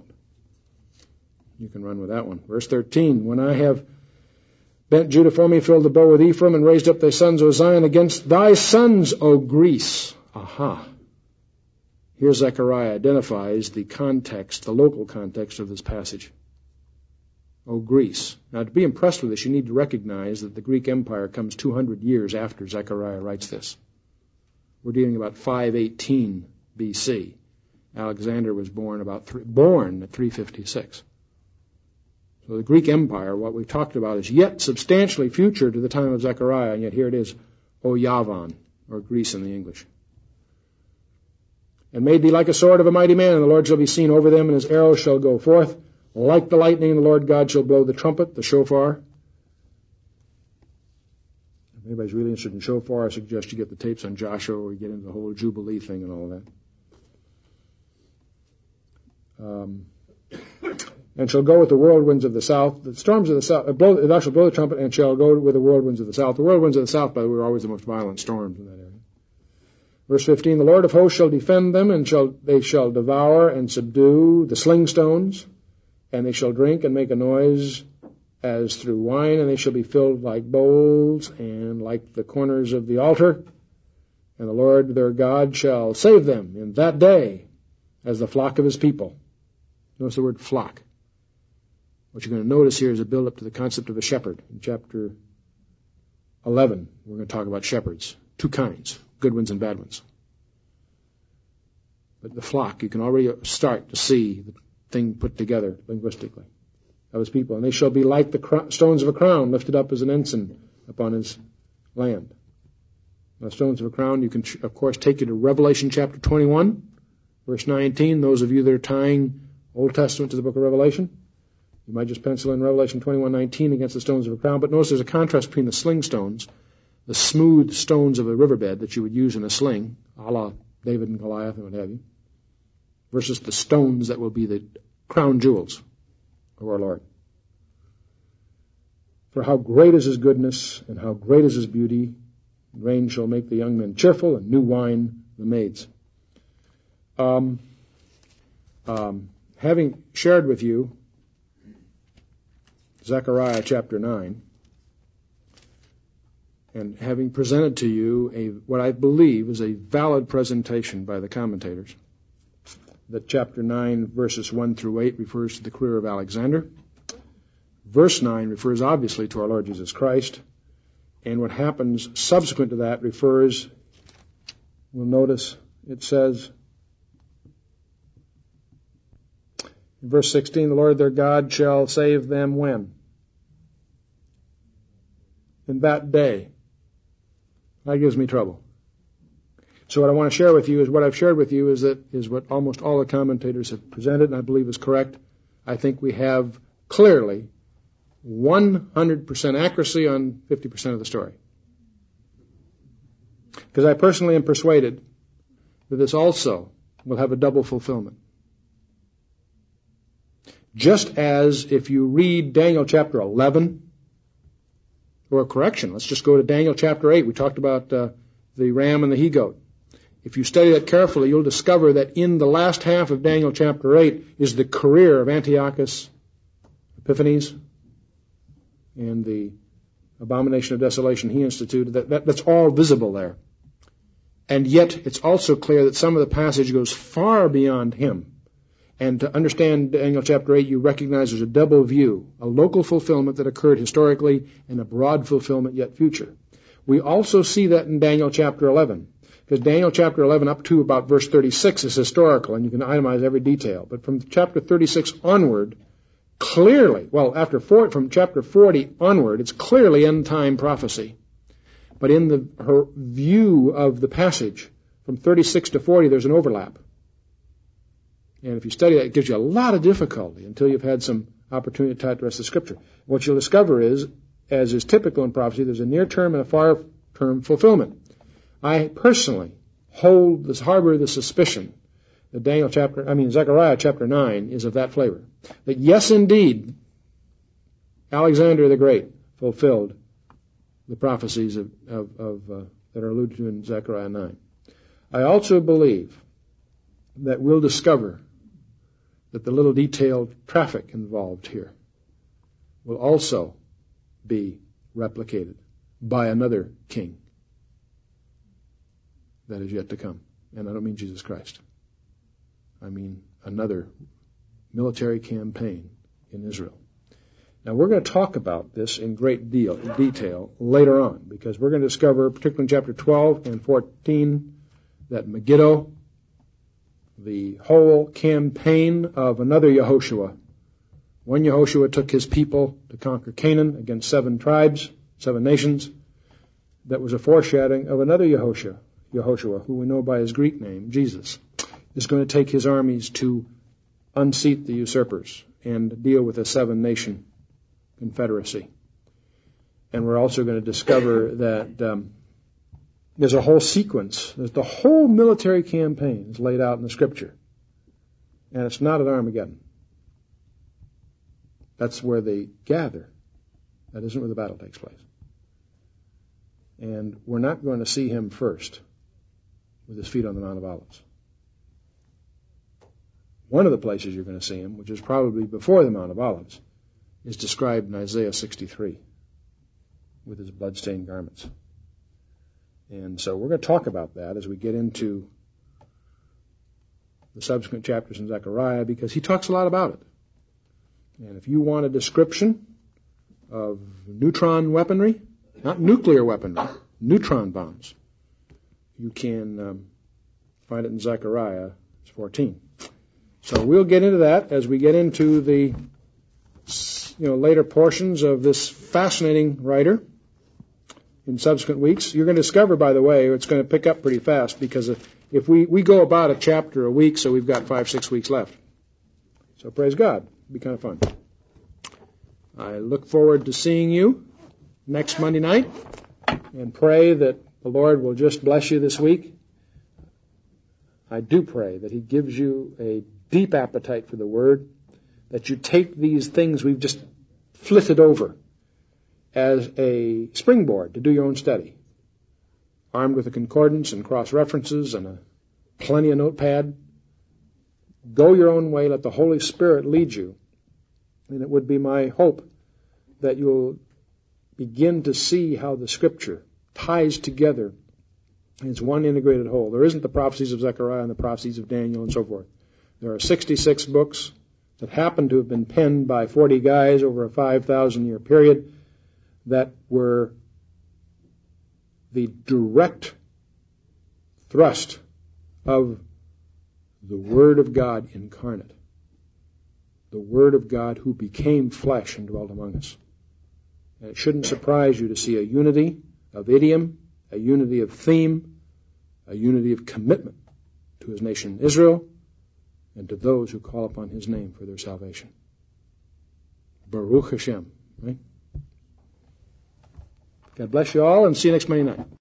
You can run with that one. Verse thirteen, when I have bent Judah for me, filled the bow with Ephraim, and raised up thy sons, O Zion, against thy sons, O Greece. Aha. Here Zechariah identifies the context, the local context of this passage. O Greece. Now, to be impressed with this, you need to recognize that the Greek Empire comes two hundred years after Zechariah writes this. We're dealing about five eighteen B C. Alexander was born about three, born at three fifty-six. So the Greek Empire, what we've talked about, is yet substantially future to the time of Zechariah, and yet here it is, O Yavan, or Greece in the English. And made thee like a sword of a mighty man, and the Lord shall be seen over them, and his arrows shall go forth. Like the lightning, the Lord God shall blow the trumpet, the shofar. If anybody's really interested in shofar, I suggest you get the tapes on Joshua, where you get into the whole Jubilee thing and all that. Um... and shall go with the whirlwinds of the south. The storms of the south, uh, blow, thou shalt blow the trumpet, and shall go with the whirlwinds of the south. The whirlwinds of the south, by the way, are always the most violent storms in that area. Verse fifteen, the Lord of hosts shall defend them, and shall they shall devour and subdue the sling stones, and they shall drink and make a noise as through wine, and they shall be filled like bowls, and like the corners of the altar. And the Lord their God shall save them in that day as the flock of his people. Notice the word flock. What you're going to notice here is a build-up to the concept of a shepherd. In chapter eleven, we're going to talk about shepherds. Two kinds, good ones and bad ones. But the flock, you can already start to see the thing put together linguistically of his people. And they shall be like the cr- stones of a crown lifted up as an ensign upon his land. Now, stones of a crown, you can, of course, take you to Revelation chapter twenty-one, verse nineteen. Those of you that are tying Old Testament to the book of Revelation, you might just pencil in Revelation twenty-one nineteen against the stones of a crown. But notice there's a contrast between the sling stones, the smooth stones of a riverbed that you would use in a sling, a la David and Goliath and what have you, versus the stones that will be the crown jewels of our Lord. For how great is his goodness, and how great is his beauty. Rain shall make the young men cheerful, and new wine the maids. Um, um, having shared with you Zechariah chapter nine, and having presented to you a what I believe is a valid presentation by the commentators, that chapter nine, verses one through eight refers to the career of Alexander. Verse nine refers obviously to our Lord Jesus Christ. And what happens subsequent to that refers, we'll notice, it says, in verse sixteen, the Lord their God shall save them when? In that day. That gives me trouble. So what I want to share with you is what I've shared with you is that is what almost all the commentators have presented, and I believe is correct. I think we have clearly one hundred percent accuracy on fifty percent of the story. Because I personally am persuaded that this also will have a double fulfillment. Just as if you read Daniel chapter eleven, or a correction, let's just go to Daniel chapter eight. We talked about uh, the ram and the he-goat. If you study that carefully, you'll discover that in the last half of Daniel chapter eight is the career of Antiochus Epiphanes and the abomination of desolation he instituted. That, that, that's all visible there. And yet it's also clear that some of the passage goes far beyond him. And to understand Daniel chapter eight, you recognize there's a double view, a local fulfillment that occurred historically and a broad fulfillment yet future. We also see that in Daniel chapter eleven, because Daniel chapter eleven up to about verse thirty-six is historical, and you can itemize every detail. But from chapter thirty-six onward, clearly, well, after four, from chapter forty onward, it's clearly end-time prophecy. But in the her view of the passage, from thirty-six to forty, there's an overlap. And if you study that, it gives you a lot of difficulty until you've had some opportunity to tie it to the rest of the Scripture. What you'll discover is, as is typical in prophecy, there's a near-term and a far-term fulfillment. I personally hold this, harbor the suspicion that Daniel chapter, I mean Zechariah chapter nine is of that flavor. That yes, indeed, Alexander the Great fulfilled the prophecies of, of, of uh, that are alluded to in Zechariah nine. I also believe that we'll discover that the little detailed traffic involved here will also be replicated by another king that is yet to come. And I don't mean Jesus Christ. I mean another military campaign in Israel. Now, we're going to talk about this in great deal, detail later on, because we're going to discover, particularly in chapter twelve and fourteen, that Megiddo, the whole campaign of another Yehoshua. One Yehoshua took his people to conquer Canaan against seven tribes, seven nations. That was a foreshadowing of another Yehoshua, Yehoshua, who we know by his Greek name, Jesus, is going to take his armies to unseat the usurpers and deal with a seven-nation confederacy. And we're also going to discover that um, there's a whole sequence, that the whole military campaign is laid out in the Scripture. And it's not at Armageddon. That's where they gather. That isn't where the battle takes place. And we're not going to see him first with his feet on the Mount of Olives. One of the places you're going to see him, which is probably before the Mount of Olives, is described in Isaiah sixty-three with his bloodstained garments. And so we're going to talk about that as we get into the subsequent chapters in Zechariah, because he talks a lot about it. And if you want a description of neutron weaponry, not nuclear weaponry, neutron bombs, you can um, find it in Zechariah fourteen. So we'll get into that as we get into the you know later portions of this fascinating writer in subsequent weeks. You're going to discover, by the way, it's going to pick up pretty fast, because if we, we go about a chapter a week, so we've got five, six weeks left. So praise God. It'll be kind of fun. I look forward to seeing you next Monday night, and pray that the Lord will just bless you this week. I do pray that he gives you a deep appetite for the Word, that you take these things we've just flitted over as a springboard to do your own study, armed with a concordance and cross-references and a plenty of notepad. Go your own way. Let the Holy Spirit lead you. And it would be my hope that you'll begin to see how the Scripture ties together as one integrated whole. There isn't the prophecies of Zechariah and the prophecies of Daniel and so forth. There are sixty-six books that happen to have been penned by forty guys over a five thousand year period that were the direct thrust of the Word of God incarnate. The Word of God who became flesh and dwelt among us. And it shouldn't surprise you to see a unity of idiom, a unity of theme, a unity of commitment to his nation Israel and to those who call upon his name for their salvation. Baruch Hashem. Right? God bless you all, and see you next Monday night.